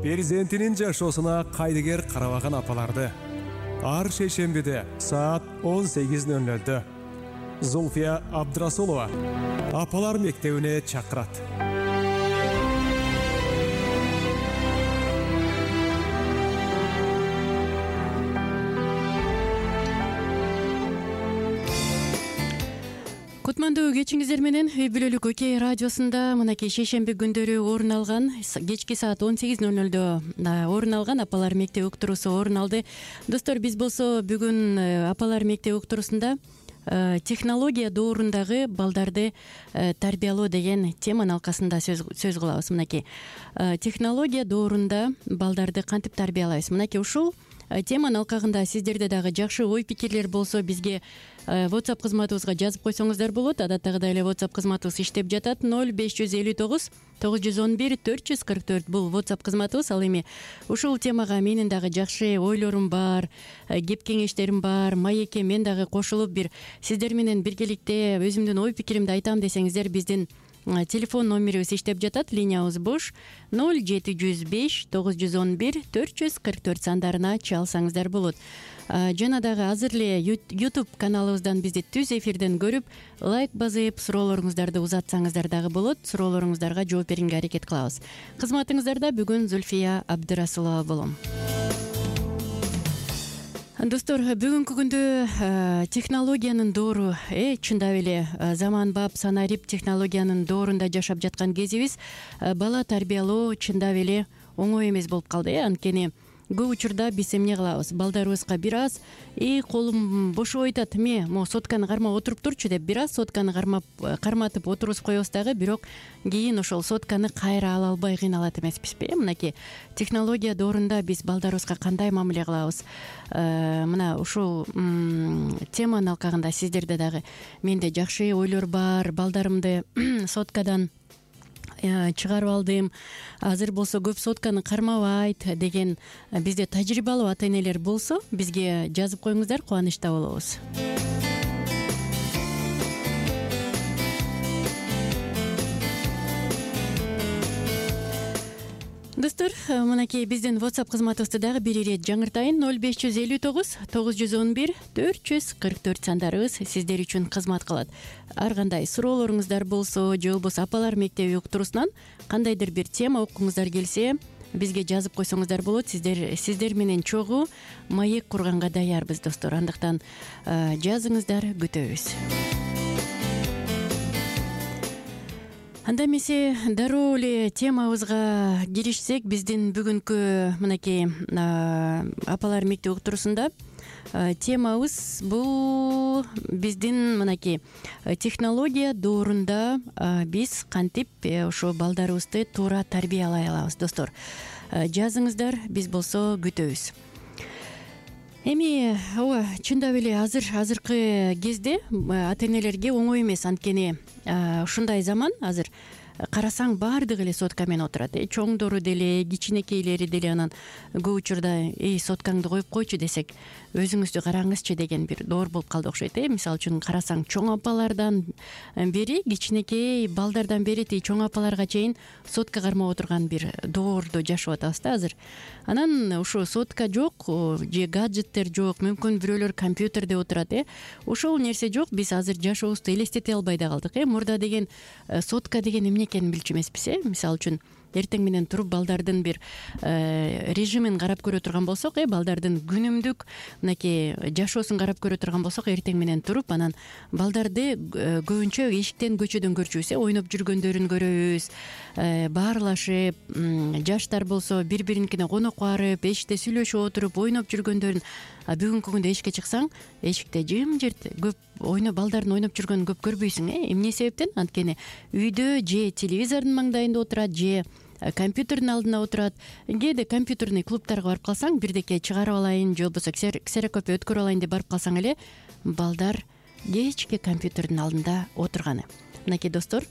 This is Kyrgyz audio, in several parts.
перзентинин жашоосуна кайдыгер карабаган апаларды ар шейшембиде саат 18:00 Зульфия Абдрасулова апалар мектебине чакырат. Кутмандуу кечиңиздер менен үй бүлөлүк Окей радиосунда мынакей шейшемби күндөрү орун алган кечки саат 18:00 орун алган апалар мектеби уктуруусу орун алды. Достор, биз болсо бүгүн апалар мектеби уктуруусунда технология доорундагы балдарды тарбиялоо деген теманын алкасында сөз кылабыз. Мынакей технология доорунда балдарды кантип тарбиялайбыз? Мынакей ушул теманын алкагында сиздерде дагы жакшы ой пикирлер болсо бизге WhatsApp кызматыбызга жазып койсоңуздар болот. Адаттагыдай эле WhatsApp кызматыбыз иштеп жатат. 0559 911 444 бул WhatsApp кызматыбыз. Ал эми ушул темага менин дагы жакшы ойлорум бар, кеп кеңештерим бар. Маекке мен дагы кошулуп бир сиздер менен биргеликте өзүмдүн ой пикиримди айтам десеңиздер, биздин телефон номерибиз иштеп жатат. Линиябыз бош. 0705 911 444 сандарына чалсаңыздар болот. Жана дагы азыр эле YouTube каналыбыздан бизди түз эфирден көрүп, лайк басып, суроолоруңуздарды узатсаңыздар дагы болот. Суроолоруңуздарга жооп берүүгө аракет кылабыз. Кызматыңыздарда бүгүн Зульфия Абдрасулова болом. Достор, бүгүнкү күндө технологиянын доору чындап эле заманбап санарип технологиянын доорунда жашап жаткан кезибиз. Бала тарбиялоо чындап эле оңой эмес болуп калды. Анткени көп учурда биз эмне кылабыз? Балдарыбызга бир аз колум бошоп айтат, могу сотканы кармап отуруп турчу деп бир аз сотканы карматып отургузуп коебуз дагы, бирок кийин ошол сотканы кайра ала албай кыйналат эмеспизби? Мынакей технология доорунда биз балдарыбызга кандай мамиле кылабыз? Мына ушул теманын алкагында сиздерде дагы менде жакшы ойлор бар. Балдарымды соткадан чыгарып алдым. Азыр болсо көп сотканы кармабайт деген бизде тажрыйбалуу ата-энелер болсо, бизге жазып коюңуздар, кубанычта болобуз. Достор, мынакей биздин WhatsApp кызматыбызды дагы бир ирет жаңыртайын. 0559 911 444 сандарыбыз сиздер үчүн кызмат кылат. Ар кандай суроолоруңуздар болсо, же болбосо апалар мектеби уктуруусунан кандайдыр бир тема уккуңуздар келсе, бизге жазып койсоңуздар болот. Сиздер менен чогуу маек курганга даярбыз, достор. Андыктан жазыңыздар, күтөбүз. Анда эмесе дароо эле темабызга киришсек, биздин бүгүнкү мынакей апалар мектеби уктуруусунда темабыз бул биздин мынакей технология доорунда биз кантип ошо балдарыбызды туура тарбиялай алабыз, достор. Жазыңыздар, биз болсо күтөбүз. Эми ооба, чындап эле азыркы кезде ата-энелерге оңой эмес, анткени ушундай заман. Азыр карасаң баардыгы эле сотка менен отурат. Чоңдору деле, кичинекейлери деле. Анан көп учурда соткаңды коюп койчу десек, өзүңүздү караңызчы деген бир доор болуп калды окшойт. Мисалы үчүн карасаң, чоң апалардан бери, кичинекей балдардан бери чоң апаларга чейин сотка кармап отурган бир доордо жашап атабыз да азыр. Анан ушу сотка жок, же гаджеттер жок, мүмкүн бирөөлөр компьютерде отурат. Ошол нерсе жок. Биз азыр жашообузду элестете албай да калдык. Мурда деген сотка деген эмне экенин билчү эмеспиз. Мисалы үчүн эртең менен туруп балдардын бир режимин карап көрө турган болсок, балдардын күнүмдүк мынакей жашоосун карап көрө турган болсок, эртең менен туруп анан балдарды көбүнчө эшиктен көчөдөн көрчүбүз. Ойноп жүргөндөрүн көрөбүз, баарлашып, жаштар болсо бири-бириникине конок барып, эшикте сүйлөшүп отуруп, ойноп жүргөндөрүн. Бүгүнкү күндө эшикке чыксаң, эшикте жымжырт, көп балдардын ойноп жүргөнүн көп көрбөйсүң. Эмне себептен? Анткени үйдө же телевизордун маңдайында отурат, же компьютердин алдына отурат. Кээде компьютерный клубтарга барып калсаң, бирдеке чыгарып алайын, же болбосо ксерокопия өткөрүп алайын деп барып калсаң эле, балдар кечке компьютердин алдында отурганы. Мынакей достор,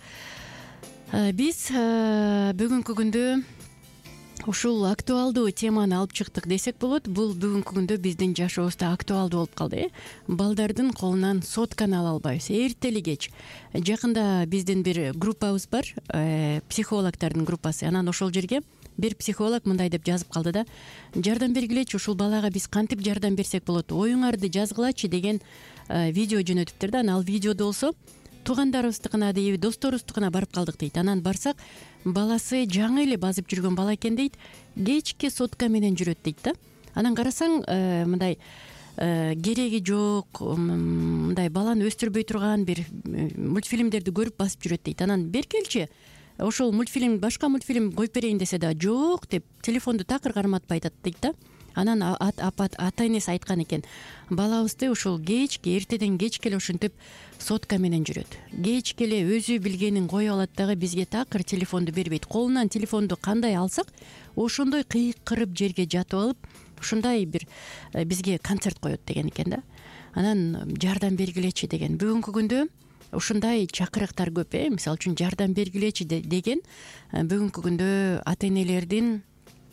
биз бүгүнкү күндө ушул актуалдуу теманы алып чыктык десек болот. Бул бүгүнкү күндө биздин жашообузда актуалдуу болуп калды. Балдардын колунан сотканы ала албайбыз. Эртели кеч. Жакында биздин бир группабыз бар, психологдордун группасы. Анан ошол жерге бир психолог мындай деп жазып калды да: жардам бергилечи, ушул балага биз кантип жардам берсек болот, оюңарды жазгылачы деген видео жөнөтүптүр да. Анан ал видеодо болсо туугандарыбыздыкына дейби, досторубуздукуна барып калдык дейт. Анан барсак, баласы жаңы эле базып жүргөн бала экен дейт, кечке сотка менен жүрөт дейт да. Анан карасаң мындай кереги жок, мындай баланы өстүрбөй турган бир мультфильмдерди көрүп басып жүрөт дейт. Анан беркелчи, ошол мультфильм, башка мультфильм коюп берейин десе да жок деп телефонду такыр карматпай атат дейт да. Анан ата энеси айткан экен: балабызды ушул кечке, эртеден кечке эле ушинтип сотка менен жүрөт. Кечке эле өзү билгенин коюп алат дагы бизге такыр телефонду бербейт. Колунан телефонду кандай алсак, ошондой кыйкырып жерге жатып алып, ушундай бир бизге концерт коет деген экен да. Анан жардам бергилечи деген. Бүгүнкү күндө ушундай чакырыктар көп. Мисалы үчүн жардам бергилечи деген бүгүнкү күндө ата энелердин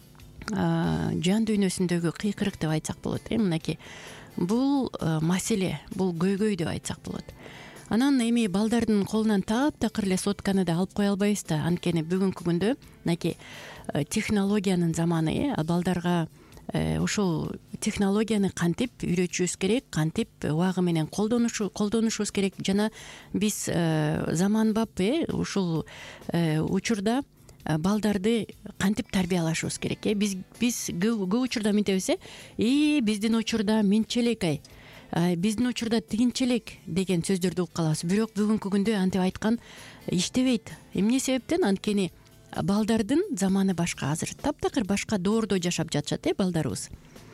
жан дүйнөсүндөгү кыйкырык деп айтсак болот. Мынакей бул маселе, бул көйгөй деп айтсак болот. Анан эми балдардын колунан таптакыр эле сотканы да алып кое албайбыз да. Анткени бүгүнкү күндө мынакей технологиянын заманы. Балдарга ушул технологияны кантип үйрөтүшүбүз керек, кантип убагы менен колдонушубуз керек. Жана биз заманбап ушул учурда балдарды кантип тарбиялашыбыз керек. Биз көп учурда мынтебиз: биздин учурда мынчелек, биздин учурда тигинчелек деген сөздөрдү угуп калабыз. Бирок бүгүнкү күндө антип айткан иштебейт. Эмне себептен? Анткени балдардын заманы башка, азыр таптакыр башка доордо жашап жатышат балдарыбыз.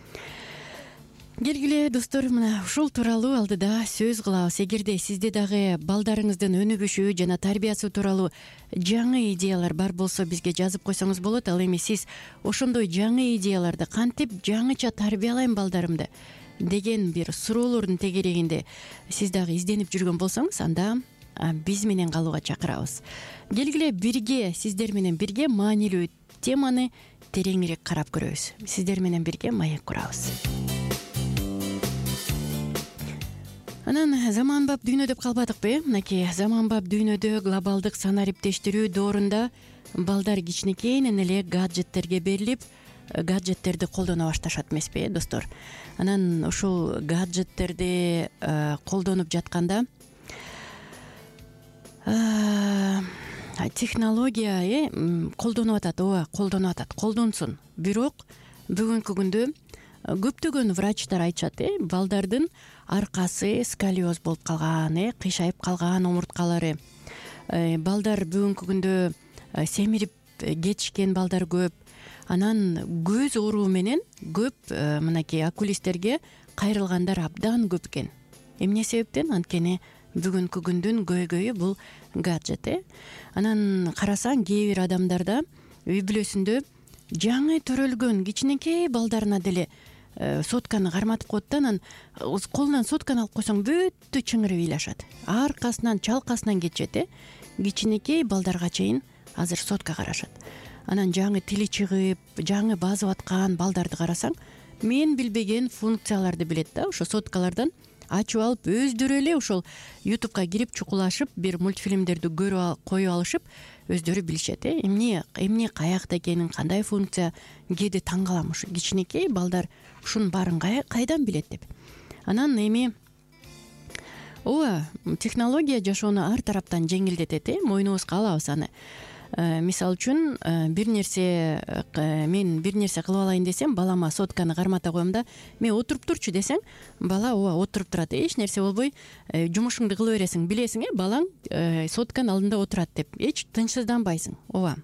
Келгиле достор, мына ушул тууралуу алдыда сөз кылабыз. Эгерде сизде дагы балдарыңыздын өнүгүшү жана тарбиясы тууралуу жаңы идеялар бар болсо, бизге жазып койсоңуз болот. Ал эми сиз ошондой жаңы идеяларды кантип жаңыча тарбиялайм балдарымды деген бир суроолордун тегерегинде сиз дагы изденип жүргөн болсоңуз, анда биз менен калууга чакырабыз. Келгиле бирге, сиздер менен бирге маанилүү теманы тереңирээк карап көрөбүз. Сиздер менен бирге маек курабыз. Анан заманбап дүйнө деп калбадыкпы? Мынакей заманбап дүйнөдө глобалдык санариптештирүү доорунда балдар кичинекейинен эле гаджеттерге берилип, гаджеттерди колдоно башташат эмеспи, достор? Анан ушул гаджеттерди колдонуп жатканда технология колдонуп атат. Ооба, колдонуп атат, колдонсун. Бирок бүгүнкү күндө көптөгөн врачтар айтышат: балдардын аркасы сколиоз болуп калган, кыйшайып калган омурткалары. Балдар бүгүнкү күндө семирип кетишкен балдар көп. Анан көз ооруу менен көп мынакей окулисттерге кайрылгандар абдан көп экен. Эмне себептен? Анткени бүгүнкү күндүн көйгөйү бул гаджет. Анан карасаң, кээ бир адамдарда үй бүлөсүндө жаңы төрөлгөн кичинекей балдарына деле сотканы карматып коет да. Анан колунан сотканы алып койсоң бүттү чыңырып ыйлашат, аркасынан чалкасынан кетишет. Кичинекей балдарга чейин азыр сотка карашат. Анан жаңы тили чыгып, жаңы базып аткан балдарды карасаң, мен билбеген функцияларды билет да. Ошо соткалардан ачып алып, өздөрү эле ошол ютубка кирип чукулашып, бир мультфильмдерди коюп алышып, өздөрү билишет. Эмне каякта экенин, кандай функция, кээде таң калам. Ушу кичинекей балдар ушунун баарын кайдан билет деп. Анан эми ооба, технология жашоону ар тараптан жеңилдетет. Мойнубузга алабыз аны. Мисалы үчүн мен бир нерсе кылып алайын десем, балама сотканы кармата коем да: мен отуруп турчу десең, бала ооба отуруп турат. Эч нерсе болбой, жумушуңду кыла бересиң, билесиң, балаң сотканын алдында отурат деп. Эч тынчсызданбайсың. Ооба.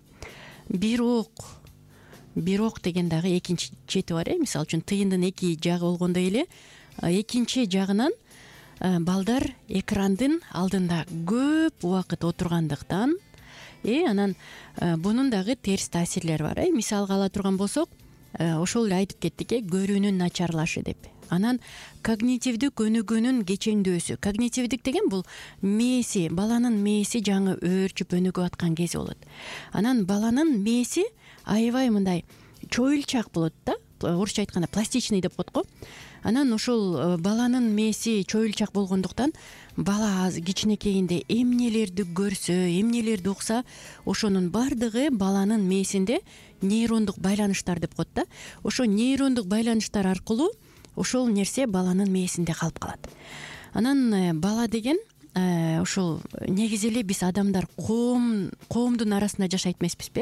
Бирок деген дагы экинчи чети бар. Мисалы үчүн тыйындын эки жагы болгондой эле, экинчи жагынан балдар экрандын алдында көп убакыт отургандыктан анан бунун дагы терс таасирлери бар. Мисалга ала турган болсок, ошол эле айтып кеттик, көрүүнүн начарлашы деп. Анан когнитивдик өнүгүүнүн кечеңдөөсү. Когнитивдик деген бул мээси, баланын мээси жаңы өөрчүп өнүгүп аткан кези болот. Анан баланын мээси аябай мындай чоюлчак болот да. орусча айтканда пластичный деп коет го. Анан ошол баланын мээси чоюлчак болгондуктан бала кичинекейинде эмнелерди көрсө, эмнелерди укса, ошонун баардыгы баланын мээсинде нейрондук байланыштар деп коет да. Ошо нейрондук байланыштар аркылуу ошол нерсе баланын мээсинде калып калат. Анан бала деген ошол негизи эле биз адамдар коомдун арасында жашайт эмеспизби?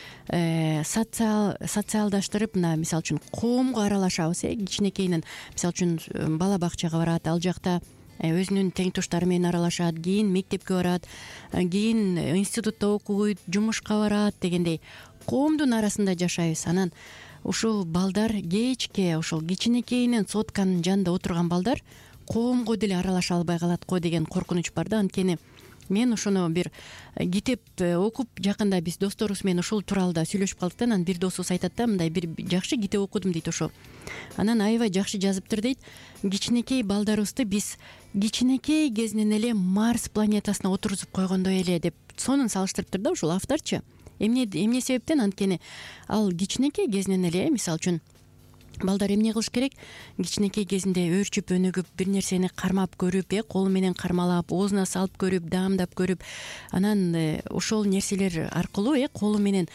Социалдаштырып, мына мисалы үчүн коомго аралашабыз. Кичинекейинен мисалы үчүн бала бакчага барат, ал жакта өзүнүн тең туштары менен аралашат, кийин мектепке барат, кийин институтта окуйт, жумушка барат дегендей коомдун арасында жашайбыз. Анан ушул балдар кечке ошол кичинекейинен сотканын жанында отурган балдар коомго деле аралаша албай калат го деген коркунуч бар да. Анткени мен ошону бир китеп окуп, жакында биз досторубуз менен ушул тууралуу сүйлөшүп калдык да. Анан бир досубуз айтат да, мындай бир жакшы китеп окудум дейт ошо. Анан аябай жакшы жазыптыр дейт. Кичинекей балдарыбызды биз кичинекей кезинен эле Марс планетасына отургузуп койгондой эле деп сонун салыштырыптыр да ушул авторчу. Эмне себептен? Анткени ал кичинекей кезинен эле, мисалы үчүн балдар эмне кылыш керек? Кичинекей кезинде өөрчүп өнүгүп, бир нерсени кармап көрүп, колу менен кармалап, оозуна салып көрүп, даамдап көрүп, анан ошол нерселер аркылуу колу менен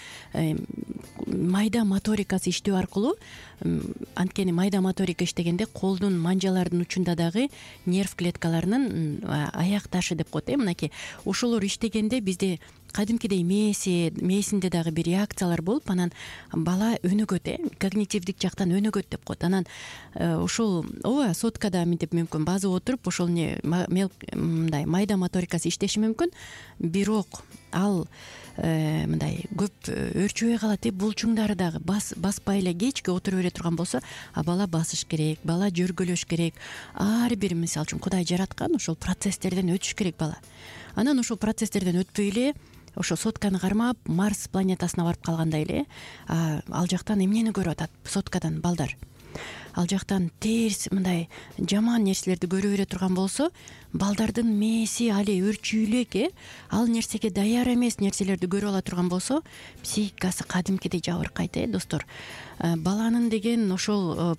майда моторикасы иштөө аркылуу, анткени майда моторика иштегенде колдун манжалардын учунда дагы нерв клеткаларынын аяк ташы деп коет. Мынакей ошолор иштегенде бизде кадимкидей мээсинде дагы бир реакциялар болуп, анан бала өнүгөт, когнитивдик жактан өнүгөт деп коет. Анан ушул ооба соткада мынтип мүмкүн базып отуруп ошол мындай майда моторикасы иштеши мүмкүн, бирок ал мындай көп өөрчүбөй калат. Булчуңдары дагы баспай эле кечке отура бере турган болсо, бала басыш керек, бала жөргөлөш керек. Ар бир мисалы үчүн Кудай жараткан ошол процесстерден өтүш керек бала. Анан ошол процесстерден өтпөй эле ошо сотканы кармап Марс планетасына барып калгандай эле ал жактан эмнени көрүп атат соткадан балдар? Ал жактан терс мындай жаман нерселерди көрө бере турган болсо, балдардын мээси али өөрчүүлүк, ал нерсеге даяр эмес нерселерди көрүп ала турган болсо, психикасы кадимкидей жабыркайт, достор. Баланын деген ошол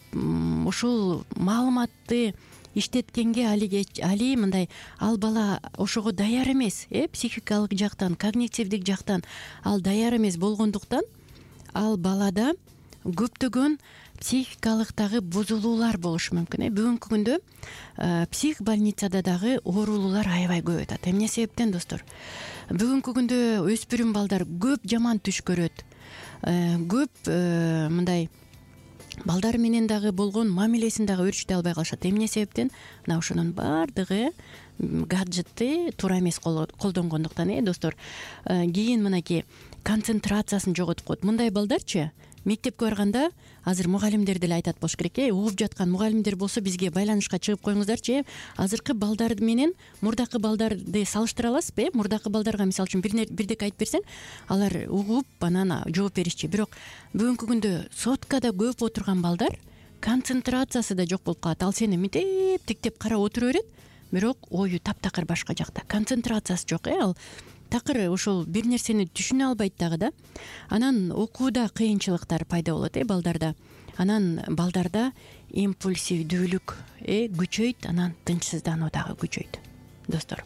маалыматты иштеткенге али мындай ал бала ошого даяр эмес, психикалык жактан, когнитивдик жактан ал даяр эмес болгондуктан ал балада көптөгөн психикалыктагы бузулуулар болушу мүмкүн. Бүгүнкү күндө псих больницада дагы оорулуулар аябай көп атат. Эмне себептен, достор? Бүгүнкү күндө өспүрүм балдар көп жаман түш көрөт, көп мындай балдар менен дагы болгон мамилесин дагы өөрчүтө албай калышат. Эмне себептен? Мына ошонун баардыгы гаджетти туура эмес колдонгондуктан, достор. Кийин мынакей концентрациясын жоготуп коет. Мындай балдарчы мектепке барганда азыр мугалимдер деле айтат болуш керек, угуп жаткан мугалимдер болсо бизге байланышка чыгып коюңуздарчы. Азыркы балдар менен мурдакы балдарды салыштыра аласызбы? Мурдакы балдарга мисалы үчүн бирдеке айтып берсең, алар угуп анан жооп беришчи. Бирок бүгүнкү күндө соткада көп отурган балдар концентрациясы да жок болуп калат. Ал сени мынтип тиктеп карап отура берет, бирок ою таптакыр башка жакта. Концентрациясы жок, ал такыр ошол бир нерсени түшүнө албайт дагы да. Анан окууда кыйынчылыктар пайда болот балдарда. Анан балдарда импульсивдүүлүк күчөйт, анан тынчсыздануу дагы күчөйт, достор.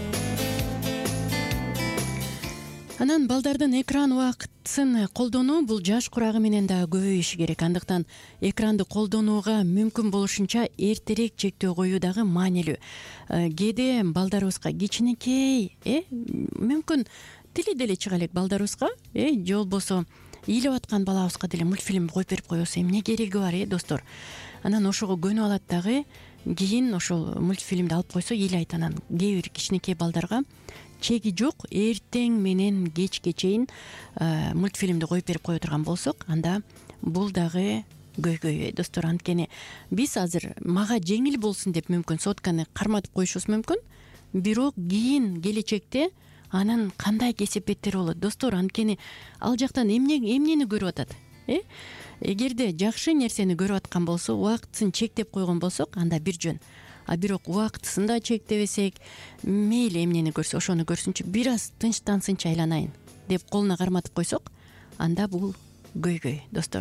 Анан балдардын экран убактысын колдонуу бул жаш курагы менен дагы көбөйүшү керек. Андыктан экранды колдонууга мүмкүн болушунча эртерээк чектөө коюу дагы маанилүү. Кээде балдарыбызга кичинекей мүмкүн тили деле чыга элек балдарыбызга, же болбосо ыйлап аткан балабызга деле мультфильм коюп берип койбосо эмне кереги бар, достор? Анан ошого көнүп алат дагы, кийин ошол мультфильмди алып койсо ыйлайт. Анан кээ бир кичинекей балдарга чеги жок, эртең менен кечке чейин мультфильмди коюп берип кое турган болсок, анда бул дагы көйгөй, достор. Анткени биз азыр мага жеңил болсун деп мүмкүн сотканы карматып коюшубуз мүмкүн, бирок кийин келечекте анын кандай кесепеттери болот, достор? Анткени ал жактан эмнени көрүп атат? Эгерде жакшы нерсени көрүп аткан болсо, убактысын чектеп койгон болсок, анда бир жөн. Бирок убактысын да чектебесек, мейли эмнени көрсө ошону көрсүнчү, бир аз тынчтансынчы айланайын деп колуна карматып койсок, анда бул көйгөй, достор.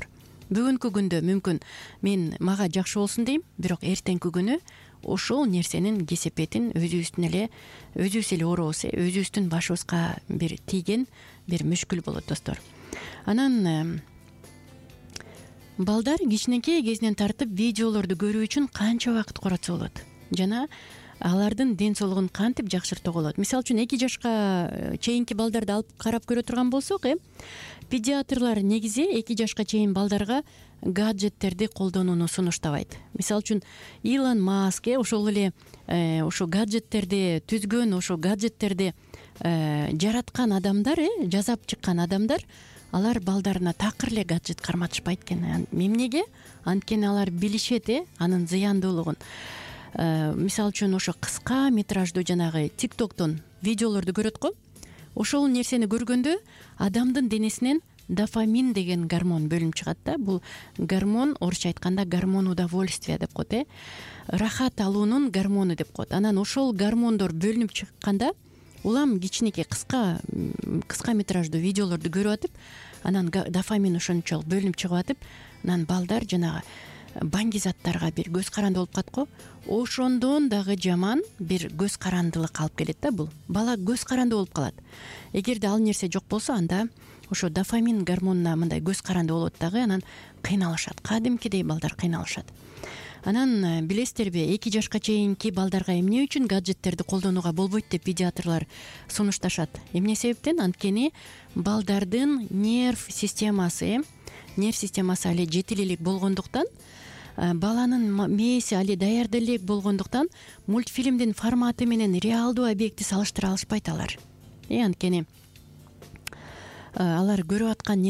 бүгүнкү күндө мүмкүн мага жакшы болсун дейм, бирок эртеңки күнү ошол нерсенин кесепетин өзүбүз эле орообуз, өзүбүздүн башыбызга бир тийген бир мүшкүл болот достор. Анан балдар кичинекей кезинен тартып видеолорду көрүү үчүн канча убакыт коротсо болот жана алардын ден соолугун кантип жакшыртууга болот. Мисалы үчүн 2 жашка чейинки балдарды алып карап көрө турган болсок, педиатрлар негизи 2 жашка чейин балдарга гаджеттерди колдонууну сунуштабайт. Мисалы үчүн Илон Маск ошол эле ошо гаджеттерди түзгөн, ошо гаджеттерди жараткан адамдар, жасап чыккан адамдар, алар балдарына такыр эле гаджет карматышпайт экен. Эмнеге? Анткени алар билишет анын зыяндуулугун. Мисалы үчүн ошо кыска метраждуу жанагы TikToктон видеолорду көрөт го. Ошол нерсени көргөндө адамдын денесинен дофамин деген гормон бөлүнүп чыгат да. Бул гормон орусча айтканда гормон удовольствия деп коет, рахат алуунун гормону деп коет. Анан ошол гормондор бөлүнүп чыкканда улам кичинекей кыска метраждуу видеолорду көрүп атып, анан дофамин ошончолук бөлүнүп чыгып атып, анан балдар жанагы баңги заттарга бир көз каранды болуп калат го. Ошондон дагы жаман бир көз карандылык алып келет да. Бул бала көз каранды болуп калат. Эгерде ал нерсе жок болсо, анда ошо дофамин гормонуна мындай көз каранды болот дагы, анан кыйналышат, кадимкидей балдар кыйналышат. Анан билесиздерби, 2 жашка чейинки балдарга эмне үчүн гаджеттерди колдонууга болбойт деп педиатрлар сунушташат? Эмне себептен? Анткени балдардын нерв системасы али жетил элек болгондуктан, баланын мээси али даярда элек болгондуктан мультфильмдин форматы менен реалдуу объектти салыштыра алышпайт алар. Анткени алар көрүп аткан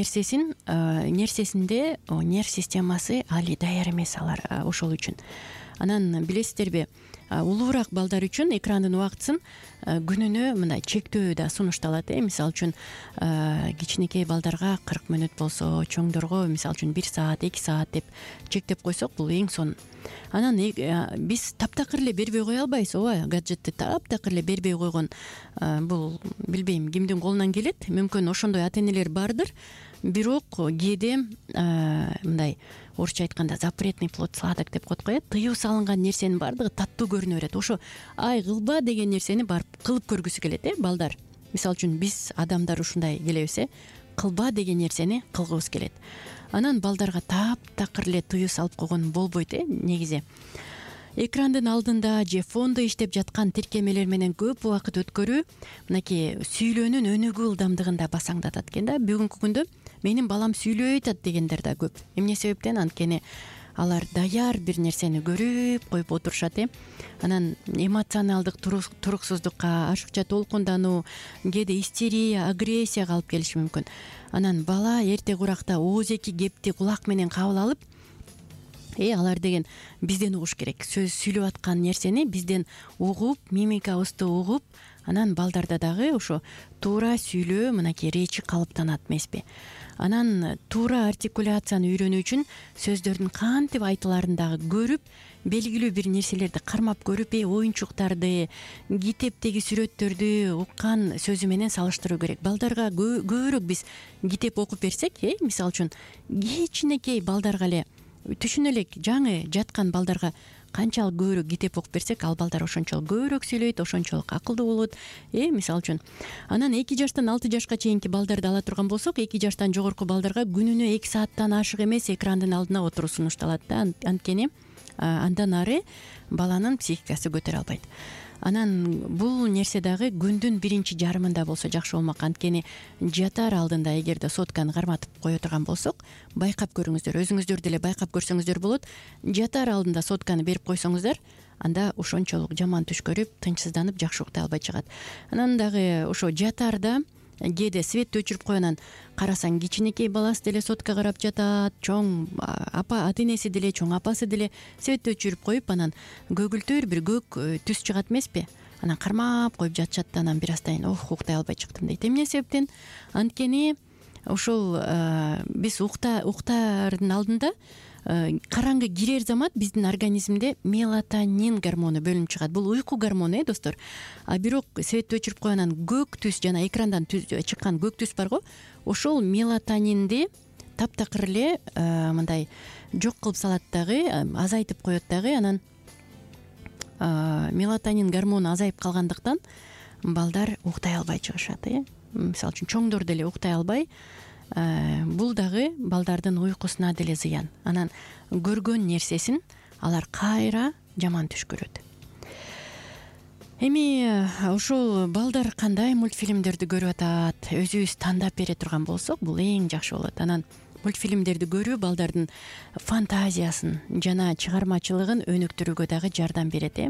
нерсесинде нерв системасы али даяр эмес алар ошол үчүн. Анан билесиздерби, улуураак балдар үчүн экрандын убактысын күнүнө мындай чектөө да сунушталат. Мисалы үчүн кичинекей балдарга 40 мүнөт болсо, чоңдорго мисалы үчүн 1 саат, 2 саат деп чектеп койсок, бул эң сонун. Анан биз таптакыр эле бербей кое албайбыз, ооба, гаджетти таптакыр эле бербей койгон бул билбейм кимдин колунан келет. Мүмкүн ошондой ата-энелер бардыр, бирок кээде мындай орусча айтканда запретный плод сладок деп коет го. Тыюу салынган нерсенин баардыгы таттуу көрүнө берет. Ошо кылба деген нерсени барып кылып көргүсү келет балдар. Мисалы үчүн биз адамдар ушундай келебиз, кылба деген нерсени кылгыбыз келет. Анан балдарга таптакыр эле тыюу салып койгон болбойт негизи. Экрандын алдында же фондо иштеп жаткан тиркемелер менен көп убакыт өткөрүү мынакей сүйлөөнүн өнүгүү ылдамдыгын да басаңдатат экен да. Бүгүнкү күндө менин балам сүйлөй атат дегендер да көп. Эмне себептен? Анткени алар даяр бир нерсени көрүп коюп отурушат. Анан эмоционалдык туруксуздукка, ашыкча толкундануу, кээде истерия, агрессияга алып келиши мүмкүн. Анан бала эрте куракта ооз-эки кепти кулак менен кабыл алып, алар деген бизден угуш керек. Сөз сүйлөп аткан нерсени бизден угуп, мимикабызды угуп, анан балдарда дагы ошо туура сүйлөө, мынакей речи калыптанат эмеспи? Анан туура артикуляцияны үйрөнүү үчүн сөздөрдүн кантип айтыларын дагы көрүп, белгилүү бир нерселерди кармап көрүп, оюнчуктарды, китептеги сүрөттөрдү уккан сөзү менен салыштыруу керек. Балдарга көбүрөөк биз китеп окуп берсек, мисалы үчүн кичинекей балдарга эле, түшүнө элек жаңы жаткан балдарга канчалык көбүрөөк китеп окуп берсек, ал балдар ошончолук көбүрөөк сүйлөйт, ошончолук акылдуу болот. Мисалы үчүн анан 2 жаштан 6 жашка чейинки балдарды ала турган болсок, 2 жаштан жогорку балдарга күнүнө 2 сааттан ашык эмес экрандын алдына отуруу сунушталат да. Анткени андан ары баланын психикасы көтөрө албайт. Анан бул нерсе дагы күндүн биринчи жарымында болсо жакшы болмок. Анткени жатар алдында эгерде сотканы карматып кое турган болсок, байкап көрүңүздөр, өзүңүздөр деле байкап көрсөңүздөр болот. Жатар алдында сотканы берип койсоңуздар, анда ошончолук жаман түш көрүп, тынчсызданып, жакшы уктай албай чыгат. Анан дагы ошо жатарда кээде светти өчүрүп коюнан карасаң, кичинекей баласы деле сотка карап жатат, чоң ата-энеси деле, чоң апасы деле светти өчүрүп коюп, анан көгүлтүр бир көк түс чыгат эмеспи? Анан кармап коюп жатышат да, анан бир аздан кийин уктай албай чыктым дейт. Эмне себептен? Анткени ошол биз уктаардын алдында караңгы кирер замат биздин организмде мелатонин гормону бөлүнүп чыгат. Бул уйку гормону, достор. Бирок светти өчүрүп коюнан көк түс, жана экрандан чыккан көк түс бар го, ошол мелатонинди таптакыр эле мындай жок кылып салат дагы, азайтып коет дагы. Анан мелатонин гормону азайып калгандыктан балдар уктай албай чыгышат. Мисалы үчүн чоңдор деле уктай албай, бул дагы балдардын уйкусуна деле зыян. Анан көргөн нерсесин алар кайра жаман түш көрөт. Эми ушул балдар кандай мультфильмдерди көрүп атат, өзүбүз тандап бере турган болсок, бул эң жакшы болот. Анан мультфильмдерди көрүү балдардын фантазиясын жана чыгармачылыгын өнүктүрүүгө дагы жардам берет.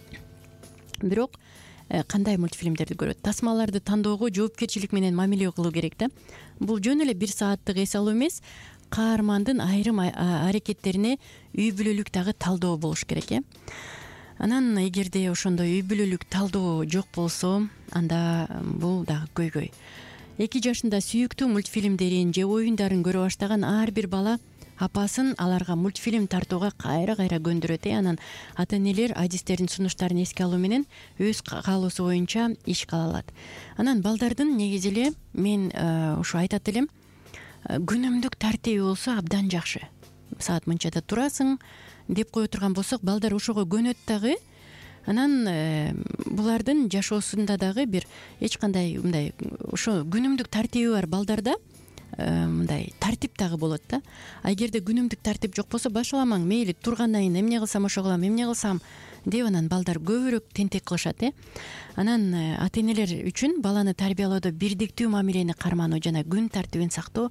Бирок кандай мультфильмдерди көрөт? Тасмаларды тандоого жоопкерчилик менен мамиле кылуу керек да. Бул жөн эле 1 сааттык эс алуу эмес, каармандын айрым аракеттерине үй бүлөлүк дагы талдоо болуш керек. Анан эгерде ошондой үй бүлөлүк талдоо жок болсо, анда бул дагы көйгөй. 2 жашында сүйүктүү мультфильмдерин же оюндарын көрө баштаган ар бир бала апасын аларга мультфильм тартууга кайра көндүрөт. Анан ата-энелер адистердин сунуштарын эске алуу менен өз каалоосу боюнча иш кыла алат. Анан балдардын негизи эле мен ушу айтат элем, күнүмдүк тартиби болсо абдан жакшы. Саат мынчада турасың деп кое турган болсок, балдар ошого көнөт дагы. Анан булардын жашоосунда дагы бир эч кандай мындай ошо күнүмдүк тартиби бар балдарда мындай тартип дагы болот да. Эгерде күнүмдүк тартип жок болсо, башаламаң, мейли тургандан кийин эмне кылсам ошо кылам, эмне кылсам деп анан балдар көбүрөөк тентек кылышат. Анан ата-энелер үчүн баланы тарбиялоодо бирдиктүү мамилени кармануу жана күн тартибин сактоо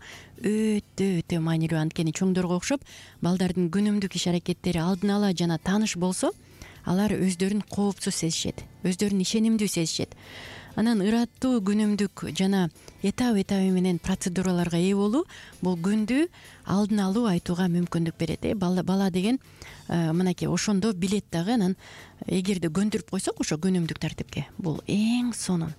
өтө маанилүү. Анткени чоңдорго окшоп балдардын күнүмдүк иш аракеттери алдын ала жана тааныш болсо, алар өздөрүн коопсуз сезишет, өздөрүн ишенимдүү сезишет. Анан ыраттуу күнүмдүк жана этап менен процедураларга ээ болуу бул күндү алдын алуу айтууга мүмкүндүк берет. Бала деген мынакей ошондо билет дагы. Анан эгерде көндүрүп койсок ошо күнүмдүк тартипке, бул эң сонун.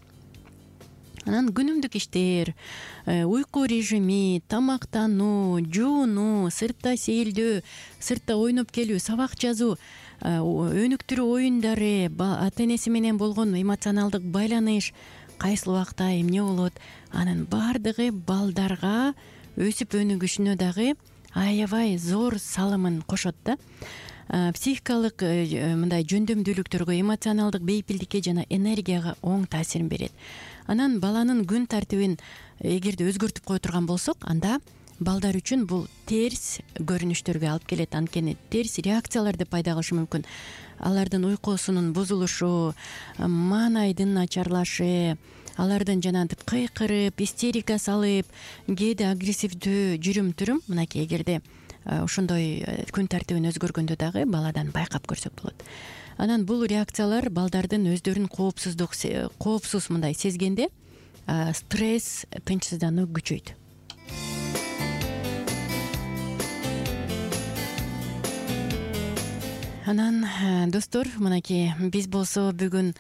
Анан күнүмдүк иштер, уйку режими, тамактануу, жуунуу, сыртта сейилдөө, сыртта ойноп келүү, сабак жазуу, өнүктүрүү оюндары, ата-энеси менен болгон эмоционалдык байланыш, кайсыл убакта эмне болот, анын баардыгы балдарга өсүп өнүгүшүнө дагы аябай зор салымын кошот да. Психикалык мындай жөндөмдүүлүктөргө, эмоционалдык бейпилдикке жана энергияга оң таасирин берет. Анан баланын күн тартибин эгерде өзгөртүп кое турган болсок, анда балдар үчүн бул терс көрүнүштөргө алып келет. Анткени терс реакцияларды пайда кылышы мүмкүн. Алардын уйкусунун бузулушу, маанайдын начарлашы, алардын жанагынтип кыйкырып, истерика салып, кээде агрессивдүү жүрүм-турум, мынакей эгерде ошондой күн тартибин өзгөргөндө дагы баладан байкап көрсөк болот. Анан бул реакциялар балдардын өздөрүн коопсуз мындай сезгенде стресс, тынчсыздануу күчөйт. Анан достор, мынакей биз болсо бүгүн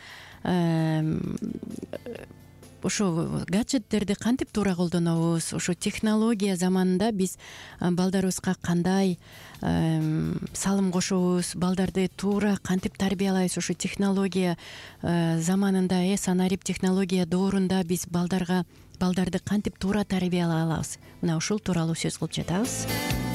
ошо гаджеттерди кантип туура колдонобуз, ошо технология заманында биз балдарыбызга кандай салым кошобуз, балдарды туура кантип тарбиялайбыз, ошо технология заманында, санарип технология доорунда биз балдарды кантип туура тарбиялай алабыз. Мына ушул тууралуу сөз кылып жатабыз.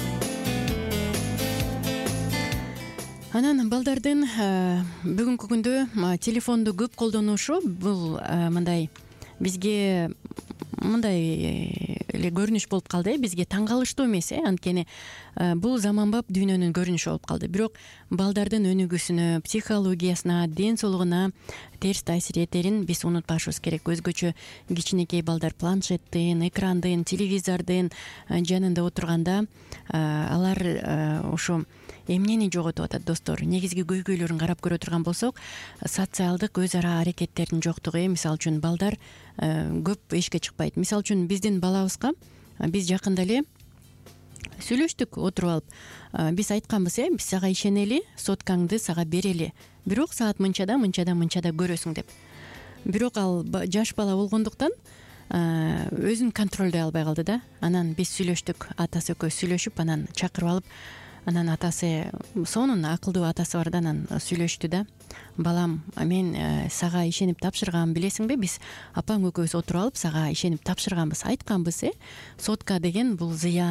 Анан балдардын бүгүнкү күндө телефонду көп колдонушу бул мындай бизге мындай эле көрүнүш болуп калды, бизге таң калыштуу эмес. Анткени бул заманбап дүйнөнүн көрүнүшү болуп калды. Бирок балдардын өнүгүүсүнө, психологиясына, ден соолугуна терс таасир этерин биз унутпашыбыз керек. Өзгөчө кичинекей балдар планшеттин, экрандын, телевизордун жанында отурганда алар ошо эмнени жоготуп атат достор? Негизги көйгөйлөрүн карап көрө турган болсок, социалдык өз ара аракеттердин жоктугу. Мисалы үчүн балдар көп эшикке чыкпайт. Мисалы үчүн биздин балабызга биз жакында эле сүйлөштүк отуруп алып. Биз айтканбыз, биз сага ишенели, соткаңды сага берели. Бирок саат мынчада көрөсүң деп. Бирок ал жаш бала болгондуктан өзүн контролдой албай калды да. Анан биз сүйлөштүк, атасы экөөбүз сүйлөшүп, анан чакырып алып, анан атасы, сонун акылдуу атасы бар да, анан сүйлөштү да. Балам, мен сага ишенип тапшыргам, билесиңби, биз апаң экөөбүз отуруп алып сага ишенип тапшырганбыз, айтканбыз, сотка деген бул зыян,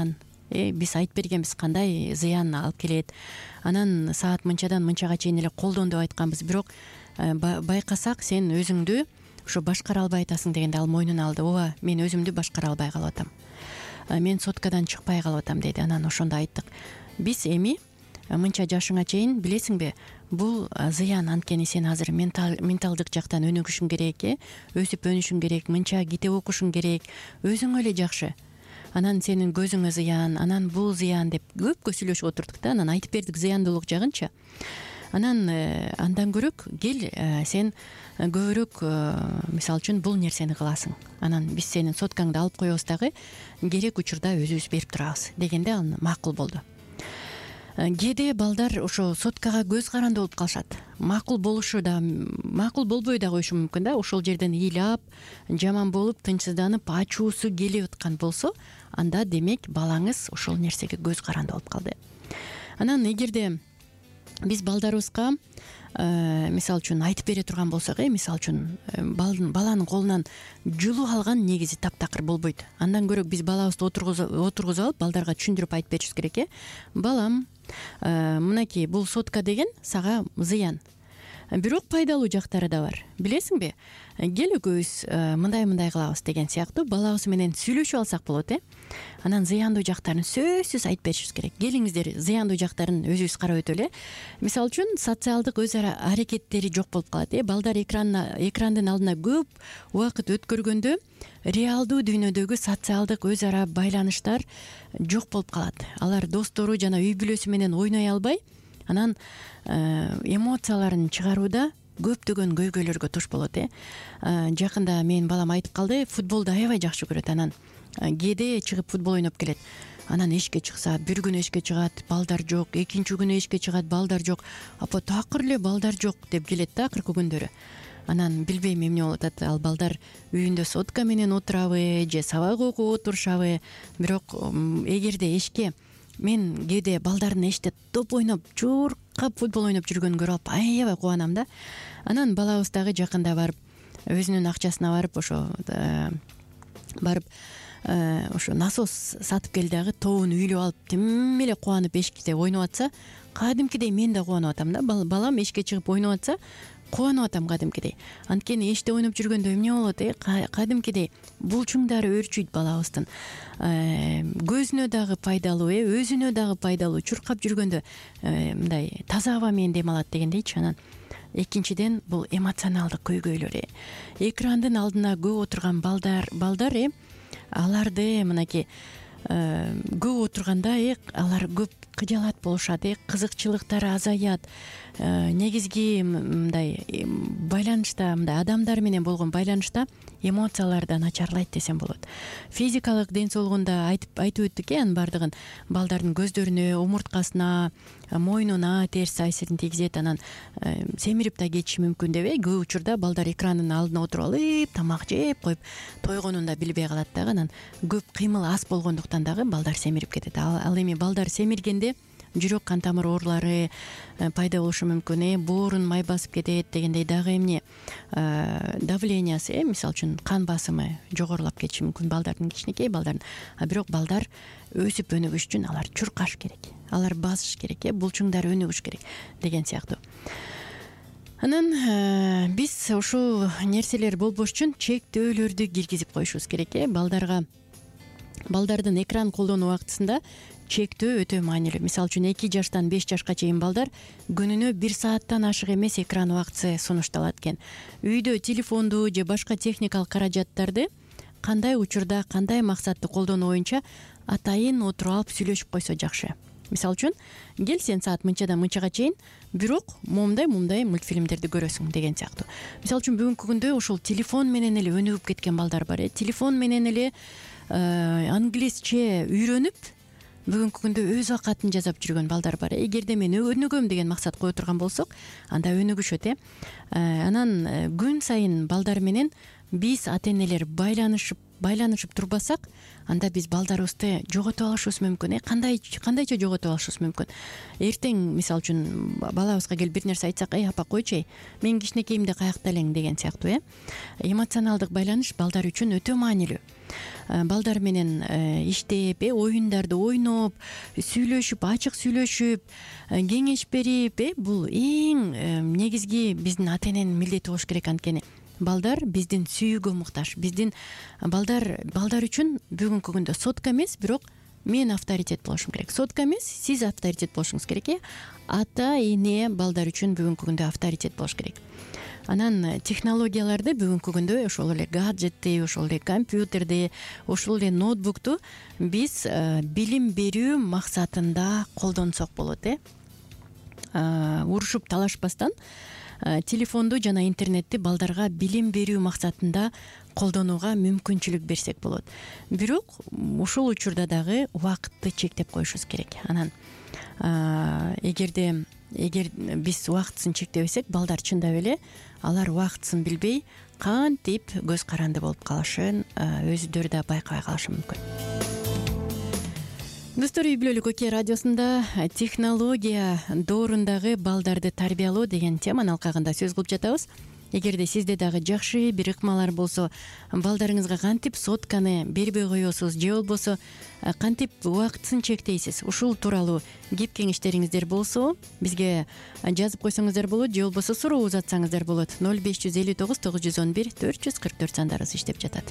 биз айтып бергенбиз кандай зыян алып келет, анан саат мынчадан мынчага чейин эле колдон деп айтканбыз. Бирок байкасак сен өзүңдү ошо башкара албай атасың дегенде ал мойнуна алды. Ооба, мен өзүмдү башкара албай калып атам, мен соткадан чыкпай калып атам деди. Анан ошондо айттык, биз эми мынча жашыңа чейин билесиңби, бул зыян, анткени сен азыр менталдык жактан өнүгүшүң керек, өсүп өнүшүң керек, мынча китеп окушуң керек, өзүң эле жакшы. Анан сенин көзүңө зыян, анан бул зыян деп көпкө сүйлөшүп отурдук да. Анан айтып бердик зыяндуулук жагынчы. Анан андан көрөк кел, сен көбүрөөк мисалы үчүн бул нерсени кыласың, анан биз сенин соткаңды алып коебуз дагы, керек учурда өзүбүз берип турабыз дегенде ал макул болду. Кээде балдар ошо соткага көз каранды болуп калышат. Макул болушу да макул болбой да коюшу мүмкүн да. Ошол жерден ыйлап, жаман болуп, тынчсызданып, ачуусу келип аткан болсо, анда демек балаңыз ошол нерсеге көз каранды болуп калды. Анан эгерде биз балдарыбызга мисалы үчүн айтып бере турган болсок, мисалы үчүн баланын колунан жулуп алган негизи таптакыр болбойт. Андан көрө биз балабызды отургузуп алып балдарга түшүндүрүп айтып беришибиз керек. Балам, мынакей бул сотка деген сага зыян, бирок пайдалуу жактары да бар, билесиңби? Кел экөөбүз мындай кылабыз деген сыяктуу балабыз менен сүйлөшүп алсак болот. Анан зыяндуу жактарын сөзсүз айтып беришибиз керек. Келиңиздер, зыяндуу жактарын өзүбүз карап өтөлү. Мисалы үчүн социалдык өз ара аракеттери жок болуп калат. Балдар экрандын алдына көп убакыт өткөргөндө реалдуу дүйнөдөгү социалдык өз ара байланыштар жок болуп калат. Алар достору жана үй бүлөсү менен ойной албай, анан эмоцияларын чыгарууда көптөгөн көйгөйлөргө туш болот. Жакында менин балам айтып калды, футболду аябай жакшы көрөт. Анан кээде чыгып футбол ойноп келет. Анан эшикке чыкса, бир күн эшикке чыгат, балдар жок, экинчи күнү эшикке чыгат, балдар жок. Апа, такыр эле балдар жок деп келет да акыркы күндөрү. Анан билбейм эмне болуп атат. Ал балдар үйүндө сотка менен отурабы же сабак окуп отурушабы. Бирок эгерде эшикке мен кээде балдардын эшикте топ ойноп, чуркап футбол ойноп жүргөнүн көрүп алып аябай кубанам да. Анан балабыз дагы жакында барып, өзүнүн акчасына барып, ошо насос сатып келди дагы, тобун үйлөп алып тим эле кубанып эшикте ойноп атса, кадимкидей мен да кубанып атам да. Балам эшикке чыгып ойноп атса, кубанып атам кадимкидей. Анткени эшикте ойноп жүргөндө эмне болот? Кадимкидей булчуңдары өрчүйт балабыздын. Көзүнө дагы пайдалуу, өзүнө дагы пайдалуу. Чуркап жүргөндө мындай таза аба менен дем алат дегендейчи. Анан экинчиден бул эмоционалдык көйгөйлөр. Экрандын алдына көп отурган балдар аларды мынакей көп отурганда алар көп кыжалат болушат, кызыкчылыктары азаят. Негизги мындай байланышта, мындай адамдар менен болгон байланышта эмоциялардан начарлайт десем болот. Физикалык ден соолугунда айтып өттүк, анын бардыгын балдардын көздөрүнө, омурткасына, мойнуна терс таасирин тийгизет, анан семирип да кетиши мүмкүн деп. Көп учурда балдар экранын алдына отуруп алып, тамак жеп коюп, тойгонун да билбей калат дагы. Анан көп кыймыл аз болгондуктан дагы балдар семирип кетет. Ал эми балдар семиргенде жүрөк кан тамыр оорулары пайда болушу мүмкүн. Боорун май басып кетет дегендей, дагы эмне давлениясы, мисалы үчүн кан басымы жогорулап кетиши мүмкүн балдардын, кичинекей балдардын. Бирок балдар өсүп өнүгүш үчүн алар чуркаш керек, алар басыш керек, булчуңдары өнүгүш керек деген сыяктуу. Анан биз ушул нерселер болбош үчүн чектөөлөрдү киргизип коюшубуз керек. Балдардын экран колдонуу убактысында чектөө өтө маанилүү. Мисалы үчүн 2 жаштан 5 жашка чейин балдар күнүнө 1 сааттан ашык эмес экран убактысы сунушталат экен. Үйдө телефонду же башка техникалык каражаттарды кандай учурда, кандай максатты колдонуу боюнча атайын отуруп алып сүйлөшүп койсо жакшы. Мисалы үчүн, кел сен саат мынчадан мынчага чейин бирок момундай мультфильмдерди көрөсүң деген сыяктуу. Мисалы үчүн бүгүнкү күндө ошол телефон менен эле өнүгүп кеткен балдар бар. Телефон менен эле англисче үйрөнүп бүгүнкү күндө өз акатын жасап жүргөн балдар бар. Эгерде мен өнүгөм деген максат кое турган болсок, анда өнүгүшөт. Анан күн сайын балдар менен биз ата энелер байланышып байланышып турбасак, анда биз балдарыбызды жоготуп алышыбыз мүмкүн. Кандайча жоготуп алышыбыз мүмкүн. Эртең мисалы үчүн балабызга келип бир нерсе айтсак, апа койчу, менин кичинекейимде каякта элең деген сыяктуу. Эмоционалдык байланыш балдар үчүн өтө маанилүү. Балдар менен иштеп, оюндарды ойноп, сүйлөшүп, ачык сүйлөшүп, кеңеш берип, бул эң негизги биздин ата эненин милдети болуш керек. Анткени балдар биздин сүйүүгө муктаж. Биздин балдар үчүн бүгүнкү күндө сотка эмес, бирок мен авторитет болушум керек. Сотка эмес, сиз авторитет болушуңуз керек. Ата эне балдар үчүн бүгүнкү күндө авторитет болуш керек. Анан технологияларды бүгүнкү күндө ошол эле гаджетти, ошол эле компьютерди, ошол эле ноутбукту биз билим берүү максатында колдонсок болот. Урушуп талашпастан телефонду жана интернетти балдарга билим берүү максатында колдонууга мүмкүнчүлүк берсек болот. Бирок ушул учурда дагы убакытты чектеп коюшубуз керек. Анан эгер биз убактысын чектебесек, балдар чындап эле алар убактысын билбей кантип көз каранды болуп калышын өзүдөрү да байкабай калышы мүмкүн. Достор, Үй бүлөлүк Оке радиосунда технология доорундагы балдарды тарбиялоо деген теманын алкагында сөз кылып жатабыз. Эгерде сизде дагы жакшы бир ыкмалар болсо, балдарыңызга кантип сотканы бербей коесуз же болбосо кантип убактысын чектейсиз, ушул тууралуу кеп кеңештериңиздер болсо бизге жазып койсоңуздар болот, же болбосо суроо узатсаңыздар болот. 0559 911 444 сандарыбыз иштеп жатат.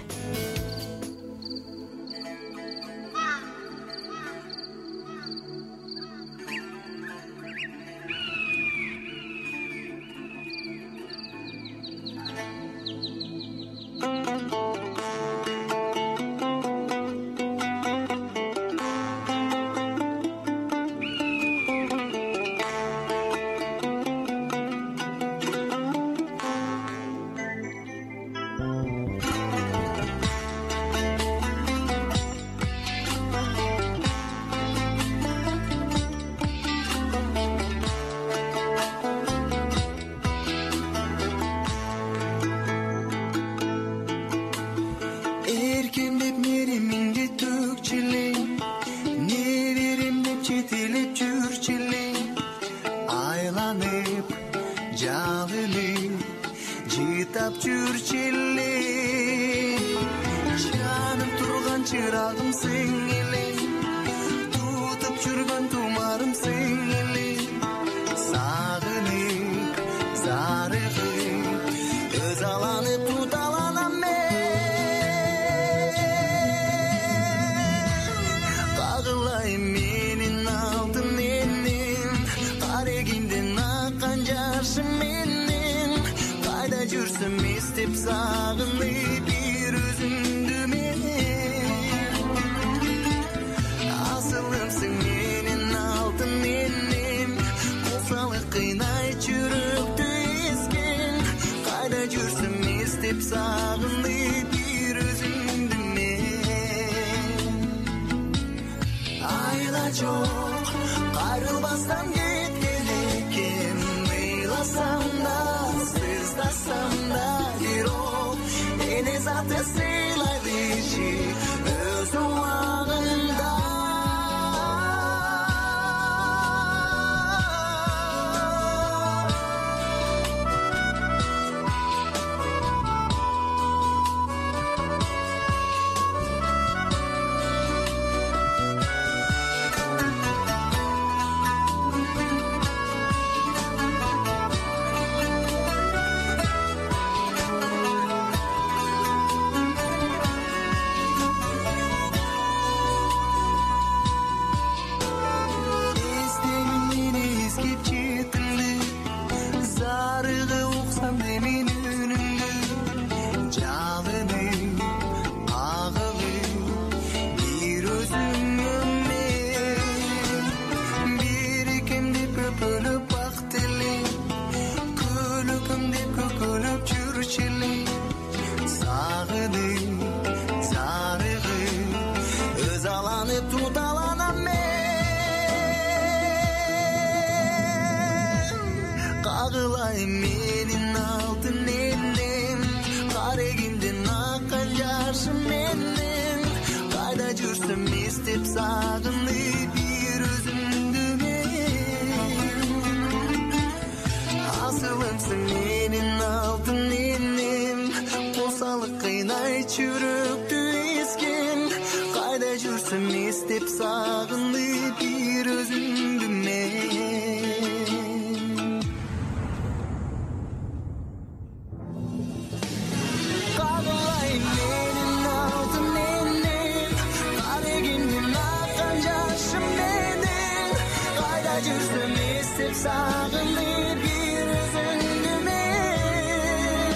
сагынды бир өзүңдү мен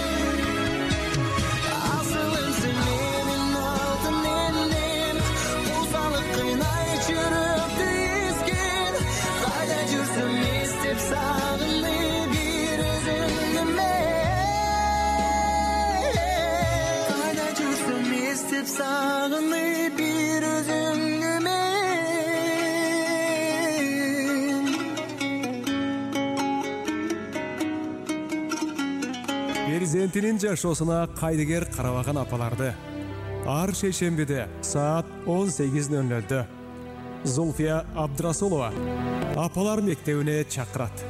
асылымсың менин алтын элем кулсалык кыйнай жүрөктү эзген кайда жүрсүң эстеп сагынды бир өзүңдү мен кайда жүрсүң эстеп сагынды бир өзүңдү мен перзентинин жашоосуна кайдыгер карабаган апаларды ар шейшембиде саат 18:00 Зулфия Абдрасулова апалар мектебине чакырат.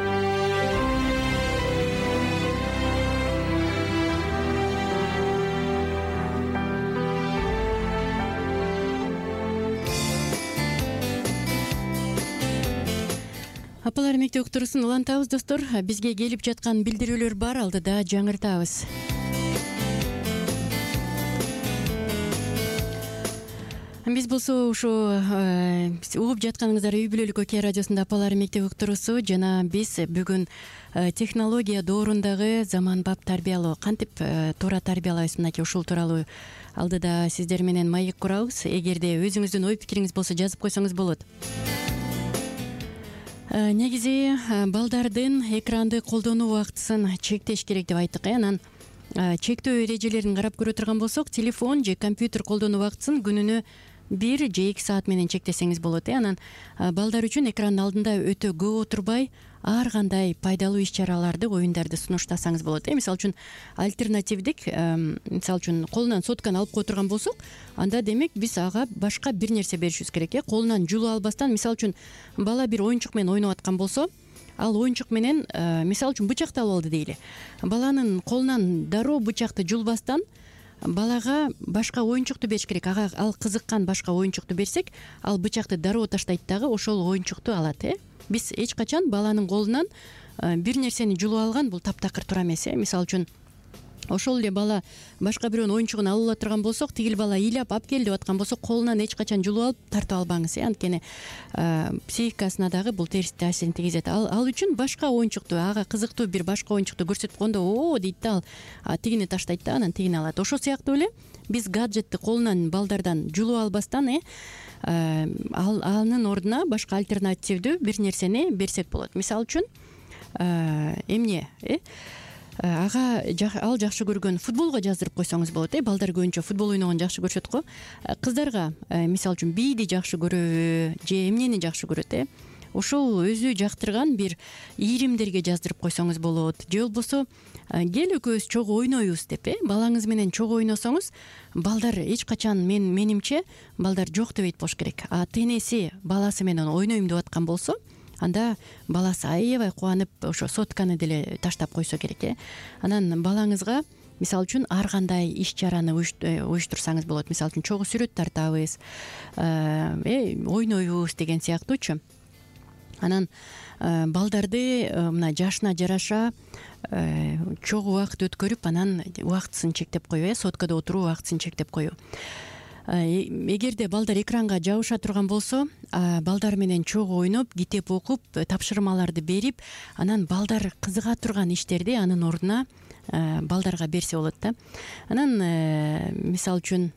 Апалар мектеп уктуруусун улантабыз достор. Бизге келип жаткан билдирүүлөр бар, алдыда жаңыртабыз. Биз болсо ушу угуп жатканыңыздар үй бүлөлүк Окей радиосунда апалар мектеп уктуруусу жана биз бүгүн технология доорундагы заманбап тарбиялоо, кантип туура тарбиялайбыз, мынакей ушул тууралуу алдыда сиздер менен маек курабыз. Эгерде өзүңүздүн ой пикириңиз болсо жазып койсоңуз болот. Негизи балдардын экранды колдонуу убактысын чектеш керек деп айттык. Анан чектөө эрежелерин карап көрө турган болсок, телефон же компьютер колдонуу убактысын күнүнө 1 же 2 саат менен чектесеңиз болот. Анан балдар үчүн экрандын алдында өтө көп отурбай, ар кандай пайдалуу иш-чараларды, оюндарды сунуштасаңыз болот. Мисалы үчүн альтернативдик, мисалы үчүн колунан сотканы алып кое турган болсок, анда демек биз ага башка бир нерсе беришибиз керек. Колунан жулуп албастан, мисалы үчүн бала бир оюнчук менен ойноп аткан болсо, ал оюнчук менен мисалы үчүн бычакты алып алды дейли. Баланын колунан дароо бычакты жулбастан балага башка оюнчукту бериш керек. Ага ал кызыккан башка оюнчукту берсек, ал бычакты дароо таштайт дагы ошол оюнчукту алат. Биз эч качан баланын колунан бир нерсени жулуп алган бул таптакыр туура эмес. Мисалы үчүн ошол эле бала башка бирөөнүн оюнчугун алып турган болсок, тигил бала ыйлап алып кел деп аткан болсо, колунан эч качан жулуп алып тартып албаңыз. Анткени психикасына дагы бул терс таасирин тийгизет. Ал үчүн башка оюнчукту, ага кызыктуу бир башка оюнчукту көрсөтүп койгондо, о дейт да, ал тигини таштайт да, анан тигини алат. Ошол сыяктуу эле биз гаджетти колунан балдардан жулуп албастан анын ордуна башка альтернативдүү бир нерсени берсек болот. Мисалы үчүн эмне ал жакшы көргөн футболго жаздырып койсоңуз болот. Балдар көбүнчө футбол ойногонду жакшы көрүшөт го. Кыздарга мисалы үчүн бийди жакшы көрөбү же эмнени жакшы көрөт, ошол өзү жактырган бир ийримдерге жаздырып койсоңуз болот. Же болбосо кел экөөбүз чогуу ойнойбуз деп, балаңыз менен чогуу ойносоңуз, балдар эч качан менимче балдар жок дебейт болуш керек. Ата энеси баласы менен ойнойм деп аткан болсо, анда баласы аябай кубанып ошо сотканы деле таштап койсо керек. Анан балаңызга мисалы үчүн ар кандай иш-чараны уюштурсаңыз болот. Мисалы үчүн чогуу сүрөт тартабыз, ойнойбуз деген сыяктуучу. Анан балдарды мына жашына жараша чогуу убакыт өткөрүп, анан убактысын чектеп коюу, соткада отуруу убактысын чектеп коюу. Эгерде балдар экранга жабыша турган болсо, балдар менен чогуу ойноп, китеп окуп, тапшырмаларды берип, анан балдар кызыга турган иштерди анын ордуна балдарга берсе болот да. Анан мисалы үчүн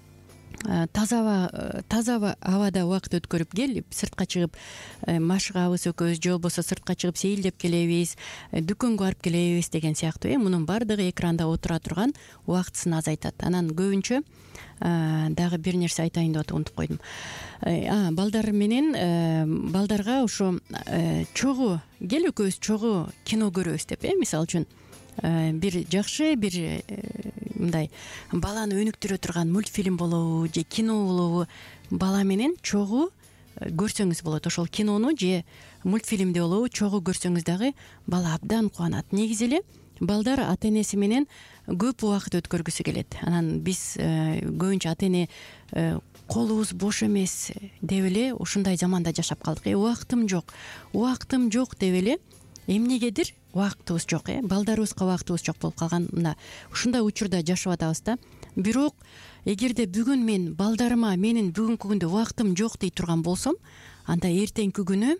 таза абада убакыт өткөрүп, кел сыртка чыгып машыгабыз экөөбүз, же болбосо сыртка чыгып сейилдеп келебиз, дүкөнгө барып келебиз деген сыяктуу. Мунун баардыгы экранда отура турган убактысын азайтат. Анан көбүнчө дагы бир нерсе айтайын деп унутуп койдум. Балдар менен балдарга ошо чогуу кел экөөбүз чогуу кино көрөбүз деп, мисалы үчүн бир жакшы бир мындай баланы өнүктүрө турган мультфильм болобу же кино болобу, бала менен чогуу көрсөңүз болот. Ошол кинону же мультфильмди болобу чогуу көрсөңүз дагы бала абдан кубанат. Негизи эле балдар ата энеси менен көп убакыт өткөргүсү келет. Анан биз көбүнчө ата эне колубуз бош эмес деп эле ушундай заманда жашап калдык. Убактым жок деп эле эмнегедир убактыбыз жок, балдарыбызга убактыбыз жок болуп калган. Мына ушундай учурда жашап атабыз да. Бирок эгерде бүгүн мен балдарыма менин бүгүнкү күндө убактым жок дей турган болсом, анда эртеңки күнү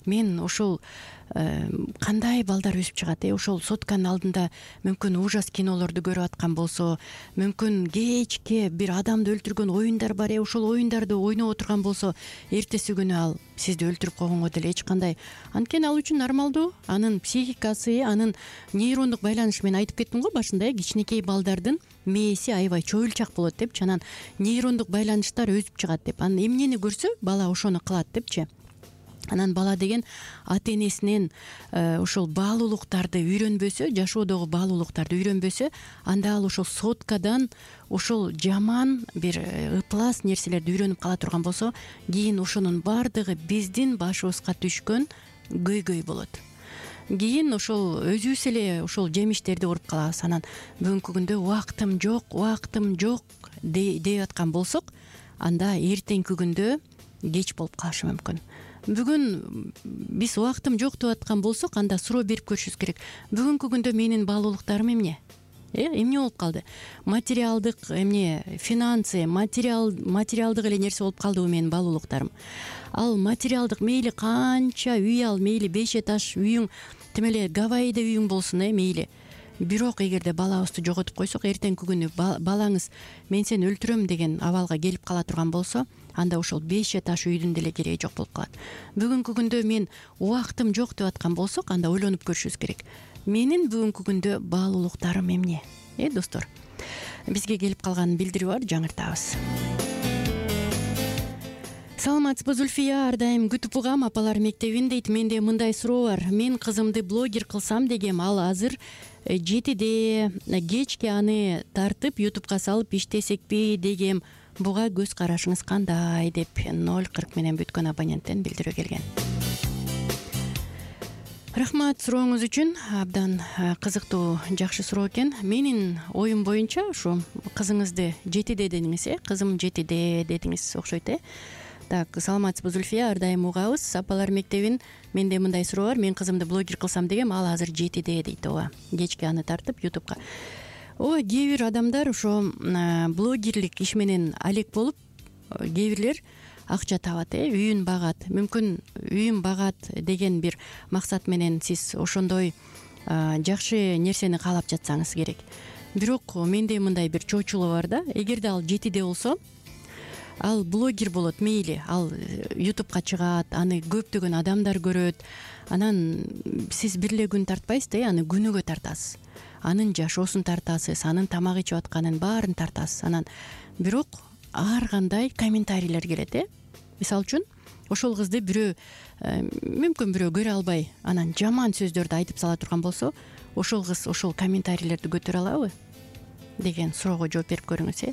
мен ошол кандай балдар өсүп чыгат, ошол сотканын алдында мүмкүн ужас кинолорду көрүп аткан болсо, мүмкүн кечке бир адамды өлтүргөн оюндар бар, ошол оюндарды ойноп отурган болсо, эртеси күнү ал сизди өлтүрүп койгонго деле эч кандай, анткени ал үчүн нормалдуу, анын психикасы, анын нейрондук байланышы, мен айтып кеттим го башында, кичинекей балдардын мээси аябай чоюлчак болот депчи, анан нейрондук байланыштар өсүп чыгат деп, анан эмнени көрсө бала ошону кылат депчи. Анан бала деген ата энесинен ошол баалуулуктарды үйрөнбөсө, жашоодогу баалуулуктарды үйрөнбөсө, анда ал ошол соткадан ошол жаман бир ыплас нерселерди үйрөнүп кала турган болсо, кийин ошонун баардыгы биздин башыбызга түшкөн көйгөй болот. Кийин ошол өзүбүз эле ошол жемиштерди уруп калабыз. Анан бүгүнкү күндө убактым жок деп аткан болсок, анда эртеңки күндө кеч болуп калышы мүмкүн. Бүгүн биз убактым жок деп аткан болсок, анда суроо берип көрүшүбүз керек. Бүгүнкү күндө менин баалуулуктарым эмне? Эмне болуп калды? Материалдык эмне, финансы, материалдык эле нерсе болуп калдыбы менин баалуулуктарым? Ал материалдык мейли канча үй ал, мейли 5 этаж үйүң, тим эле Гавайиде үйүң болсун, мейли. Бирок эгерде балабызды жоготуп койсок, эртеңки күнү балаңыз мен сени өлтүрөм деген абалга келип кала турган болсо, анда ошол 5 этаж үйдүн деле кереги жок болуп калат. Бүгүнкү күндө мен убактым жок деп аткан болсок, анда ойлонуп көрүшүбүз керек. Менин бүгүнкү күндө баалуулуктарым эмне? Достор, бизге келип калган билдирүү бар, жаңыртабыз. Саламатсызбы, Зульфия? Ар дайым күтүп угам, апалар мектебин дейт. Менде мындай суроо бар. Мен кызымды блогер кылсам дегем, ал азыр 7де, кечке аны тартып ютубка салып иштесекпи дегем. Буга көз карашыңыз кандай, деп 040 менен бүткөн абоненттен билдирүү келген. Рахмат сурооңуз үчүн. Абдан кызыктуу, жакшы суроо экен. Менин оюм боюнча ушу кызыңызды 7де дедиңиз, кызым 7де дедиңиз окшойт. Так, саламатсызбы, Зульфия? Ар дайым угабыз, апалар мектебин. Менде мындай суроо бар. Мен кызымды блогер кылсам дегем, ал азыр 7де дейт. Ооба, кечке аны тартып ютубка. Кээ бир адамдар ошо блогерлик иш менен алек болуп, кээ бирлер акча табат, үйүн багат. Мүмкүн үйүн багат деген бир максат менен сиз ошондой жакшы нерсени каалап жатсаңыз керек. Бирок менде мындай бир чоочулоо бар да. Эгерде ал 7де болсо, ал блогер болот, мейли, ал ютубка чыгат, аны көптөгөн адамдар көрөт. Анан сиз бир эле күн тартпайсыз да, аны күнүгө тартасыз. Анын жашоосун тартасыз, анын тамак ичип атканын баарын тартасыз. Анан бирок ар кандай комментарийлер келет, Мисалы үчүн, ошол кызды бирөө мүмкүн бирөө көрө албай, анан жаман сөздөрдү айтып сала турган болсо, ошол кыз ошол комментарийлерди көтөрө алабы деген суроого жооп берип көрүңүз.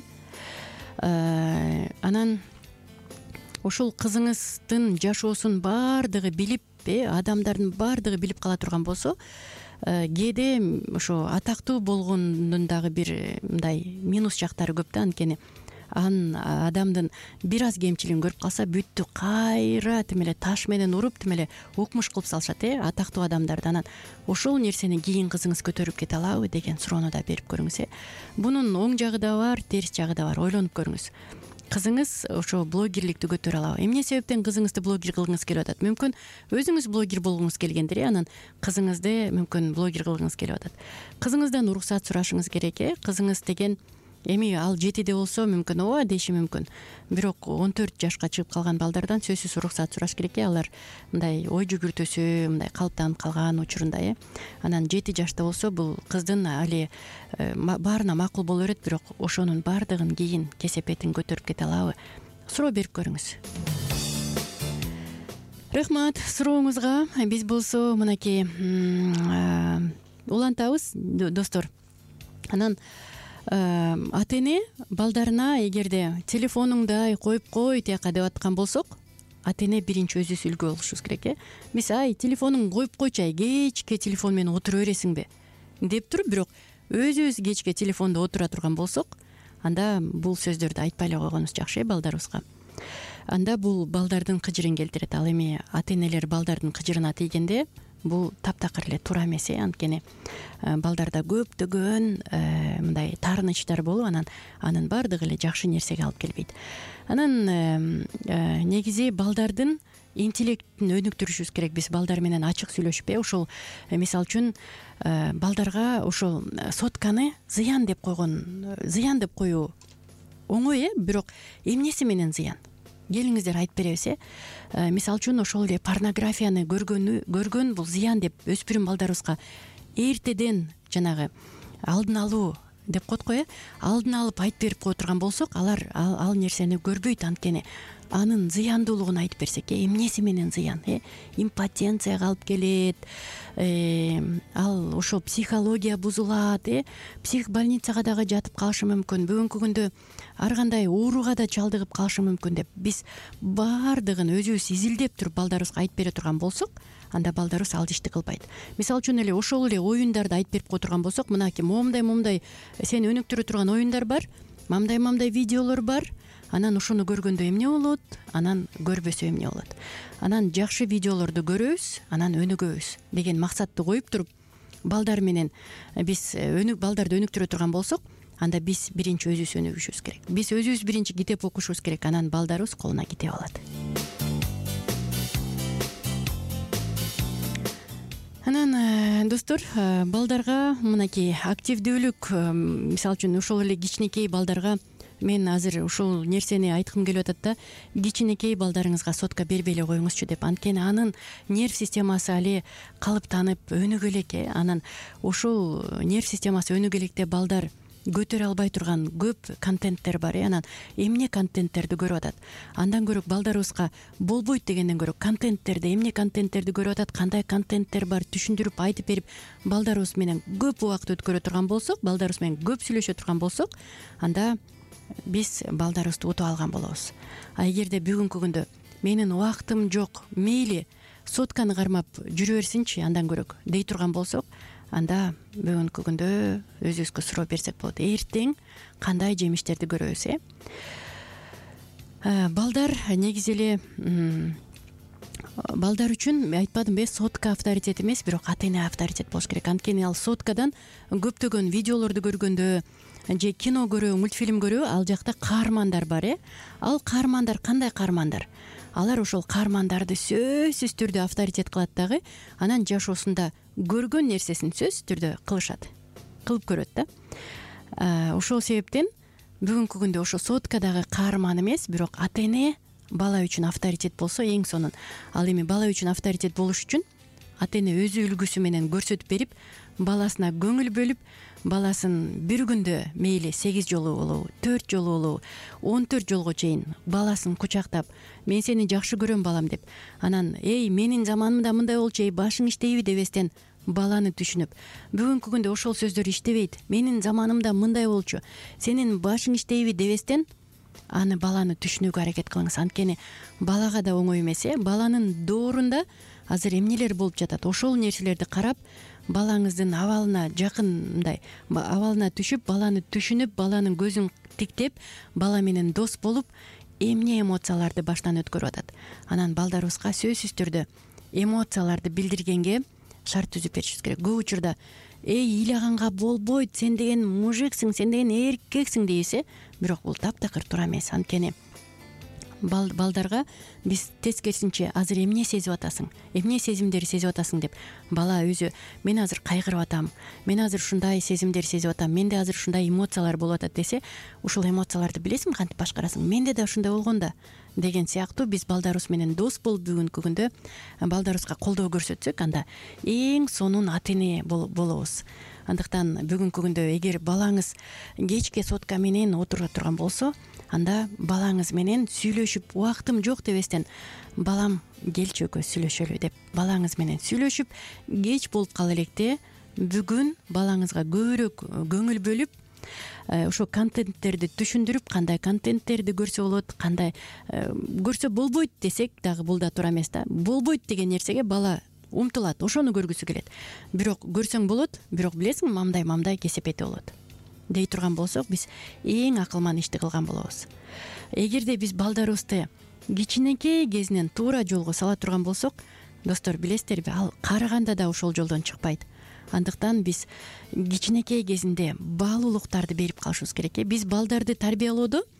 Анан ошол кызыңыздын жашоосун баардыгы билип, адамдардын баардыгы билип кала турган болсо, кээде ошо атактуу болгондун дагы бир мындай минус жактары көп да. Анткени адамдын бир аз кемчилигин көрүп калса, бүттү кайра тим эле таш менен уруп, тим эле укмуш кылып салышат, атактуу адамдарды. Анан ошол нерсени кийин кызыңыз көтөрүп кете алабы деген суроону да берип көрүңүз. Бунун оң жагы да бар, терс жагы да бар. Ойлонуп көрүңүз. Кызыңыз ошо блогерликти көтөрө алабы? Эмне себептен кызыңызды блогер кылгыңыз келип атат? Мүмкүн өзүңүз блогер болгуңуз келгендир, анан кызыңызды мүмкүн блогер кылгыңыз келип атат. Кызыңыздан уруксат сурашыңыз керек. Кызыңыз деген эми ал 7де болсо мүмкүн ооба деши мүмкүн. Бирок 14 жашка чыгып калган балдардан сөзсүз уруксат сураш керек. Алар мындай ой жүгүртүүсү мындай калыптанып калган учурунда. Анан 7 жашта болсо, бул кыздын али баарына макул боло берет, бирок ошонун баардыгын кийин кесепетин көтөрүп кете алабы? Суроо берип көрүңүз. Рахмат сурооңузга. Биз болсо мынакей улантабыз, достор. Анан ата эне балдарына эгерде телефонуңду коюп кой тияка деп аткан болсок, ата эне биринчи өзүбүз үлгү болушубуз керек. Биз телефонуңду коюп койчу, кечке телефон менен отура бересиңби деп туруп, бирок өзүбүз кечке телефондо отура турган болсок, анда бул сөздөрдү айтпай эле койгонубуз жакшы балдарыбызга. Анда бул балдардын кыжырын келтирет. Ал эми ата энелер балдардын кыжырына тийгенде бул таптакыр эле туура эмес. Анткени балдарда көптөгөн мындай таарынычтар болуп, анын баардыгы эле жакшы нерсеге алып келбейт. Анан негизи балдардын интеллектин өнүктүрүшүбүз керек. Биз балдар менен ачык сүйлөшүп, ошол мисалы үчүн балдарга ошол сотканы зыян деп коюу оңой, бирок эмнеси менен зыян? Келиңиздер айтып беребиз. Мисалы үчүн ошол эле порнографияны көргөн бул зыян деп өспүрүм балдарыбызга эртеден жанагы алдын алуу деп коет го, алдын алып айтып берип кое турган болсок, алар ал нерсени көрбөйт. Анткени анын зыяндуулугун айтып берсек, эмнеси менен зыян, импотенцияга алып келет, ал ошол психология бузулат, психбольницага дагы жатып калышы мүмкүн, бүгүнкү күндө ар кандай ооруга да чалдыгып калышы мүмкүн деп биз баардыгын өзүбүз изилдеп туруп балдарыбызга айтып бере турган болсок, анда балдарыбыз ал ишти кылбайт. Мисалы үчүн эле ошол эле оюндарды айтып берип кое турган болсок, мынакей момундай сени өнүктүрө турган оюндар бар, мамдай видеолор бар, анан ошону көргөндө эмне болот, анан көрбөсө эмне болот, анан жакшы видеолорду көрөбүз, анан өнүгөбүз деген максатты коюп туруп балдар менен биз балдарды өнүктүрө турган болсок, анда биз биринчи өзүбүз өнүгүшүбүз керек. Биз өзүбүз биринчи китеп окушубуз керек, анан балдарыбыз колуна китеп алат. Анан достор, балдарга мынакей активдүүлүк, мисалы үчүн ошол эле кичинекей балдарга мен азыр ушул нерсени айткым келип атат да, кичинекей балдарыңызга сотка бербей эле коюңузчу деп. Анткени анын нерв системасы али калыптанып өнүгө элек. Анан ошол нерв системасы өнүгө электе балдар көтөрө албай турган көп контенттер бар. Анан эмне контенттерди көрүп атат? Андан көрө балдарыбызга болбойт дегенден көрө эмне контенттерди көрүп атат, кандай контенттер бар түшүндүрүп айтып берип балдарыбыз менен көп убакыт өткөрө турган болсок, балдарыбыз менен көп сүйлөшө турган болсок, анда биз балдарыбызды утуп алган болобуз. А эгерде бүгүнкү күндө менин убактым жок, мейли сотканы кармап жүрө берсинчи андан көрөк дей турган болсок, анда бүгүнкү күндө өзүбүзгө суроо берсек болот, эртең кандай жемиштерди көрөбүз. Балдар негизи эле балдар үчүн айтпадымбы, сотка авторитет эмес, бирок ата эне авторитет болуш керек. Анткени ал соткадан көптөгөн видеолорду көргөндө же кино көрүү, мультфильм көрүү, ал жакта каармандар бар. Ал каармандар кандай каармандар? Алар ошол каармандарды сөзсүз түрдө авторитет кылат дагы, анан жашоосунда көргөн нерсесин сөзсүз түрдө кылып көрөт да. Ошол себептен бүгүнкү күндө ошо соткадагы каарман эмес, бирок ата эне бала үчүн авторитет болсо эң сонун. Ал эми бала үчүн авторитет болуш үчүн ата эне өзү үлгүсү менен көрсөтүп берип, баласына көңүл бөлүп, баласын бир күндө мейли 8 жолу болобу, 4 жолу болобу, 14 жолго чейин баласын кучактап, мен сени жакшы көрөм балам деп, анан менин заманымда мындай болчу, башың иштейби дебестен баланы түшүнүп, бүгүнкү күндө ошол сөздөр иштебейт, менин заманымда мындай болчу, сенин башың иштейби дебестен аны баланы түшүнүүгө аракет кылыңыз. Анткени балага да оңой эмес. Баланын доорунда азыр эмнелер болуп жатат, ошол нерселерди карап, балаңыздын абалына жакындай абалына түшүп, баланы түшүнүп, баланын көзүн тиктеп, бала менен дос болуп, эмне эмоцияларды баштан өткөрүп атат. Анан балдарыбызга сөзсүз түрдө эмоцияларды билдиргенге шарт түзүп беришибиз керек. Көп учурда ыйлаганга болбойт, сен деген мужиксиң, сен деген эркексиң дейбиз, бирок бул таптакыр туура эмес. Анткени балдарга биз тескерисинче азыр эмне сезип атасың, эмне сезимдерди сезип атасың деп бала өзү мен азыр кайгырып атам, мен азыр ушундай сезимдерди сезип атам, менде азыр ушундай эмоциялар болуп атат десе, ушул эмоцияларды билесиңби кантип башкарасың, менде да ушундай болгон да деген сыяктуу биз балдарыбыз менен дос болуп бүгүнкү күндө балдарыбызга колдоо көрсөтсөк, анда эң сонун ата эне болобуз. Андыктан бүгүнкү күндө эгер балаңыз кечке сотка менен отура турган болсо, анда балаңыз менен сүйлөшүп, убактым жок дебестен, балам келчи экөөбүз сүйлөшөлү деп балаңыз менен сүйлөшүп, кеч болуп кала электе бүгүн балаңызга көбүрөөк көңүл бөлүп, ошо контенттерди түшүндүрүп, кандай контенттерди көрсө болот, кандай көрсө болбойт десек дагы бул да туура эмес да. Болбойт деген нерсеге бала умтулат, ошону көргүсү келет. Бирок көрсөң болот, бирок билесиңби, мамдай кесепети болот дей турган болсок, биз эң акылман ишти кылган болобуз. Эгерде биз балдарыбызды кичинекей кезинен туура жолго сала турган болсок, достор, билесиздерби, ал карыганда да ошол жолдон чыкпайт. Андыктан биз кичинекей кезинде баалуулуктарды берип калышыбыз керек. Биз балдарды тарбиялоодо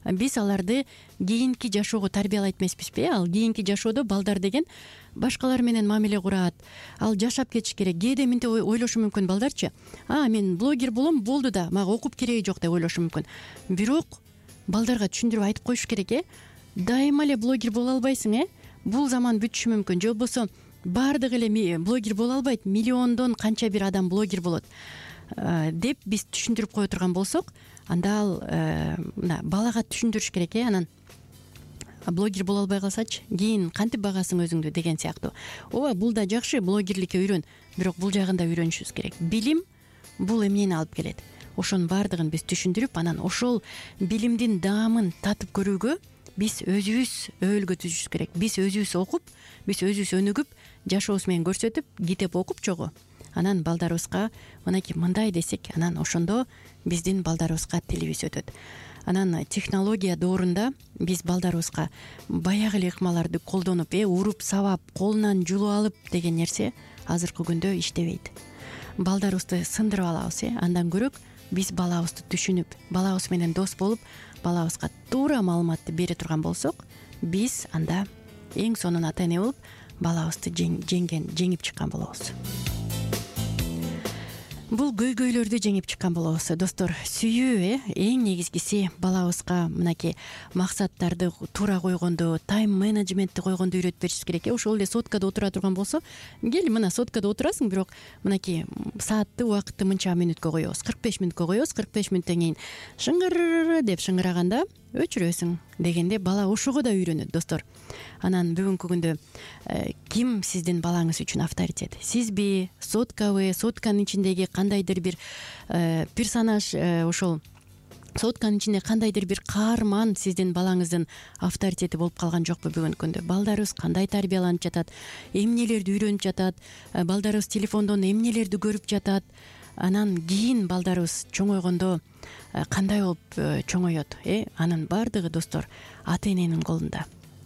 биз аларды кийинки жашоого тарбиялайт эмеспизби? Ал кийинки жашоодо балдар деген башкалар менен мамиле курат, ал жашап кетиш керек. Кээде мынтип ойлошу мүмкүн балдарчы: мен блогер болом, болду да, мага окуп кереги жок деп ойлошу мүмкүн. Бирок балдарга түшүндүрүп айтып коюш керек, дайыма эле блогер боло албайсың, бул заман бүтүшү мүмкүн. Же болбосо баардыгы эле блогер боло албайт, миллиондон канча бир адам блогер болот деп биз түшүндүрүп кое турган болсок, анда ал мына балага түшүндүрүш керек. Анан блогер боло албай калсачы, кийин кантип багасың өзүңдү деген сыяктуу. Ооба, бул да жакшы, блогерликке үйрөн, бирок бул жагын да үйрөнүшүбүз керек. Билим бул эмнени алып келет? Ошонун баардыгын биз түшүндүрүп, анан ошол билимдин даамын татып көрүүгө биз өзүбүз өбөлгө түзүшүбүз керек. Биз өзүбүз окуп, биз өзүбүз өнүгүп, жашообуз менен көрсөтүп, китеп окуп чогуу, анан балдарыбызга мынакей мындай десек, анан ошондо биздин балдарыбызга тилибиз өтөт. Анан технология доорунда биз балдарыбызга баягы эле ыкмаларды колдонуп, уруп сабап, колунан жулуп алып деген нерсе азыркы күндө иштебейт. Балдарыбызды сындырып алабыз, андан көрөк биз балабызды түшүнүп, балабыз менен дос болуп, балабызга туура маалыматты бере турган болсок, биз анда эң сонун ата эне болуп, балабызды жеңип чыккан болобуз. Бул көйгөйлөрдү жеңип чыккан болобуз. Достор, сүйүү эң негизгиси балабызга мынакей максаттарды туура койгонду, тайм менеджментти койгонду үйрөтүп беришибиз керек. Ошол эле соткада отура турган болсо, кел мына соткада отурасың, бирок мынакей саатты, убакытты мынча мүнөткө коебуз, 45 мүнөткө коебуз. 45 мүнөттөн кийин шыңгыр деп шыңгыраганда өчүрөсүң дегенде бала ошого да үйрөнөт, достор. Анан бүгүнкү күндө ким сиздин балаңыз үчүн авторитет? Сизби, соткабы, сотканын ичиндеги кандайдыр бир персонаж, ошол сотканын ичинде кандайдыр бир каарман сиздин балаңыздын авторитети болуп калган жокпу бүгүнкү күндө? Балдарыбыз кандай тарбияланып жатат, эмнелерди үйрөнүп жатат, балдарыбыз телефондон эмнелерди көрүп жатат, анан кийин балдарыбыз чоңойгондо кандай болуп чоңоет? Анын баардыгы, достор, ата эненин колунда.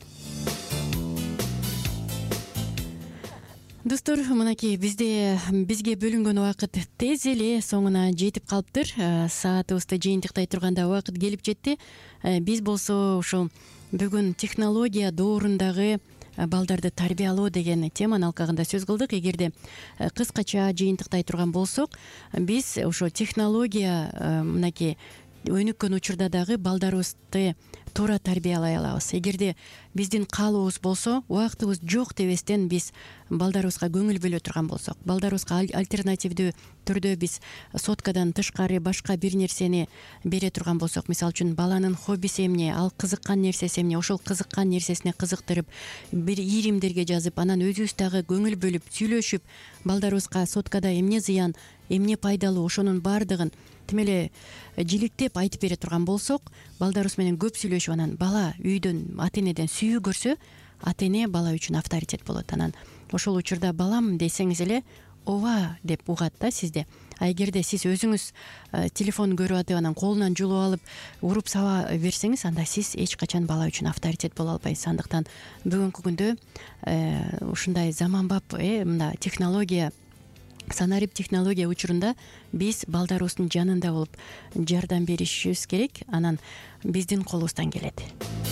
Достор, мынакей бизге бөлүнгөн убакыт тез эле соңуна жетип калыптыр. Саатыбызды жыйынтыктай турганда убакыт келип жетти. Биз болсо ушул бүгүн технология доорундагы балдарды тарбиялоо деген теманын алкагында сөз кылдык. Эгерде кыскача жыйынтыктай турган болсок, биз ошо технология мынакей өнүккөн учурда дагы балдарыбызды туура тарбиялай алабыз. Эгерде биздин каалообуз болсо, убактыбыз жок дебестен биз балдарыбызга көңүл бөлө турган болсок, балдарыбызга альтернативдүү түрдө биз соткадан тышкары башка бир нерсени бере турган болсок, мисалы үчүн баланын хоббиси эмне, ал кызыккан нерсеси эмне, ошол кызыккан нерсесине кызыктырып, бир иримдерге жазып, анан өзүбүз дагы көңүл бөлүп, сүйлөшүп, балдарыбызга соткада эмне зыян, эмне пайдалуу, ошонун баардыгын тим эле жиликтеп айтып бере турган болсок, балдарыбыз менен көп сүйлөшүп, анан бала үйдөн ата энеден сүйүү көрсө, ата эне бала үчүн авторитет болот. Анан ошол учурда балам десеңиз эле ооба деп угат да сизди. А эгерде сиз өзүңүз телефон көрүп атып, анан колунан жулуп алып, уруп саба берсеңиз, анда сиз эч качан бала үчүн авторитет боло албайсыз. Андыктан бүгүнкү күндө ушундай заманбап мына технология, санарип технология учурунда биз балдарыбыздын жанында болуп жардам беришибиз керек. Анан биздин колубуздан келет.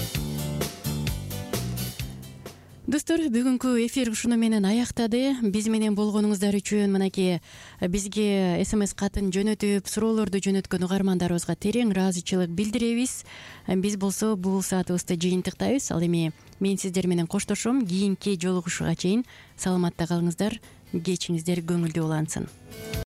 Достор, бүгүнкү эфир ушуну менен аяктады. Биз менен болгонуңуздар үчүн мынакей бизге СМС катын жөнөтүп, суроолорду жөнөткөн угармандарыбызга терең ыраазычылык билдиребиз. Биз болсо бул саатыбызды жыйынтыктайбыз. Ал эми мен сиздер менен коштошом. Кийинки жолугушууга чейин саламатта калыңыздар. Кечиңиздер көңүлдүү улансын.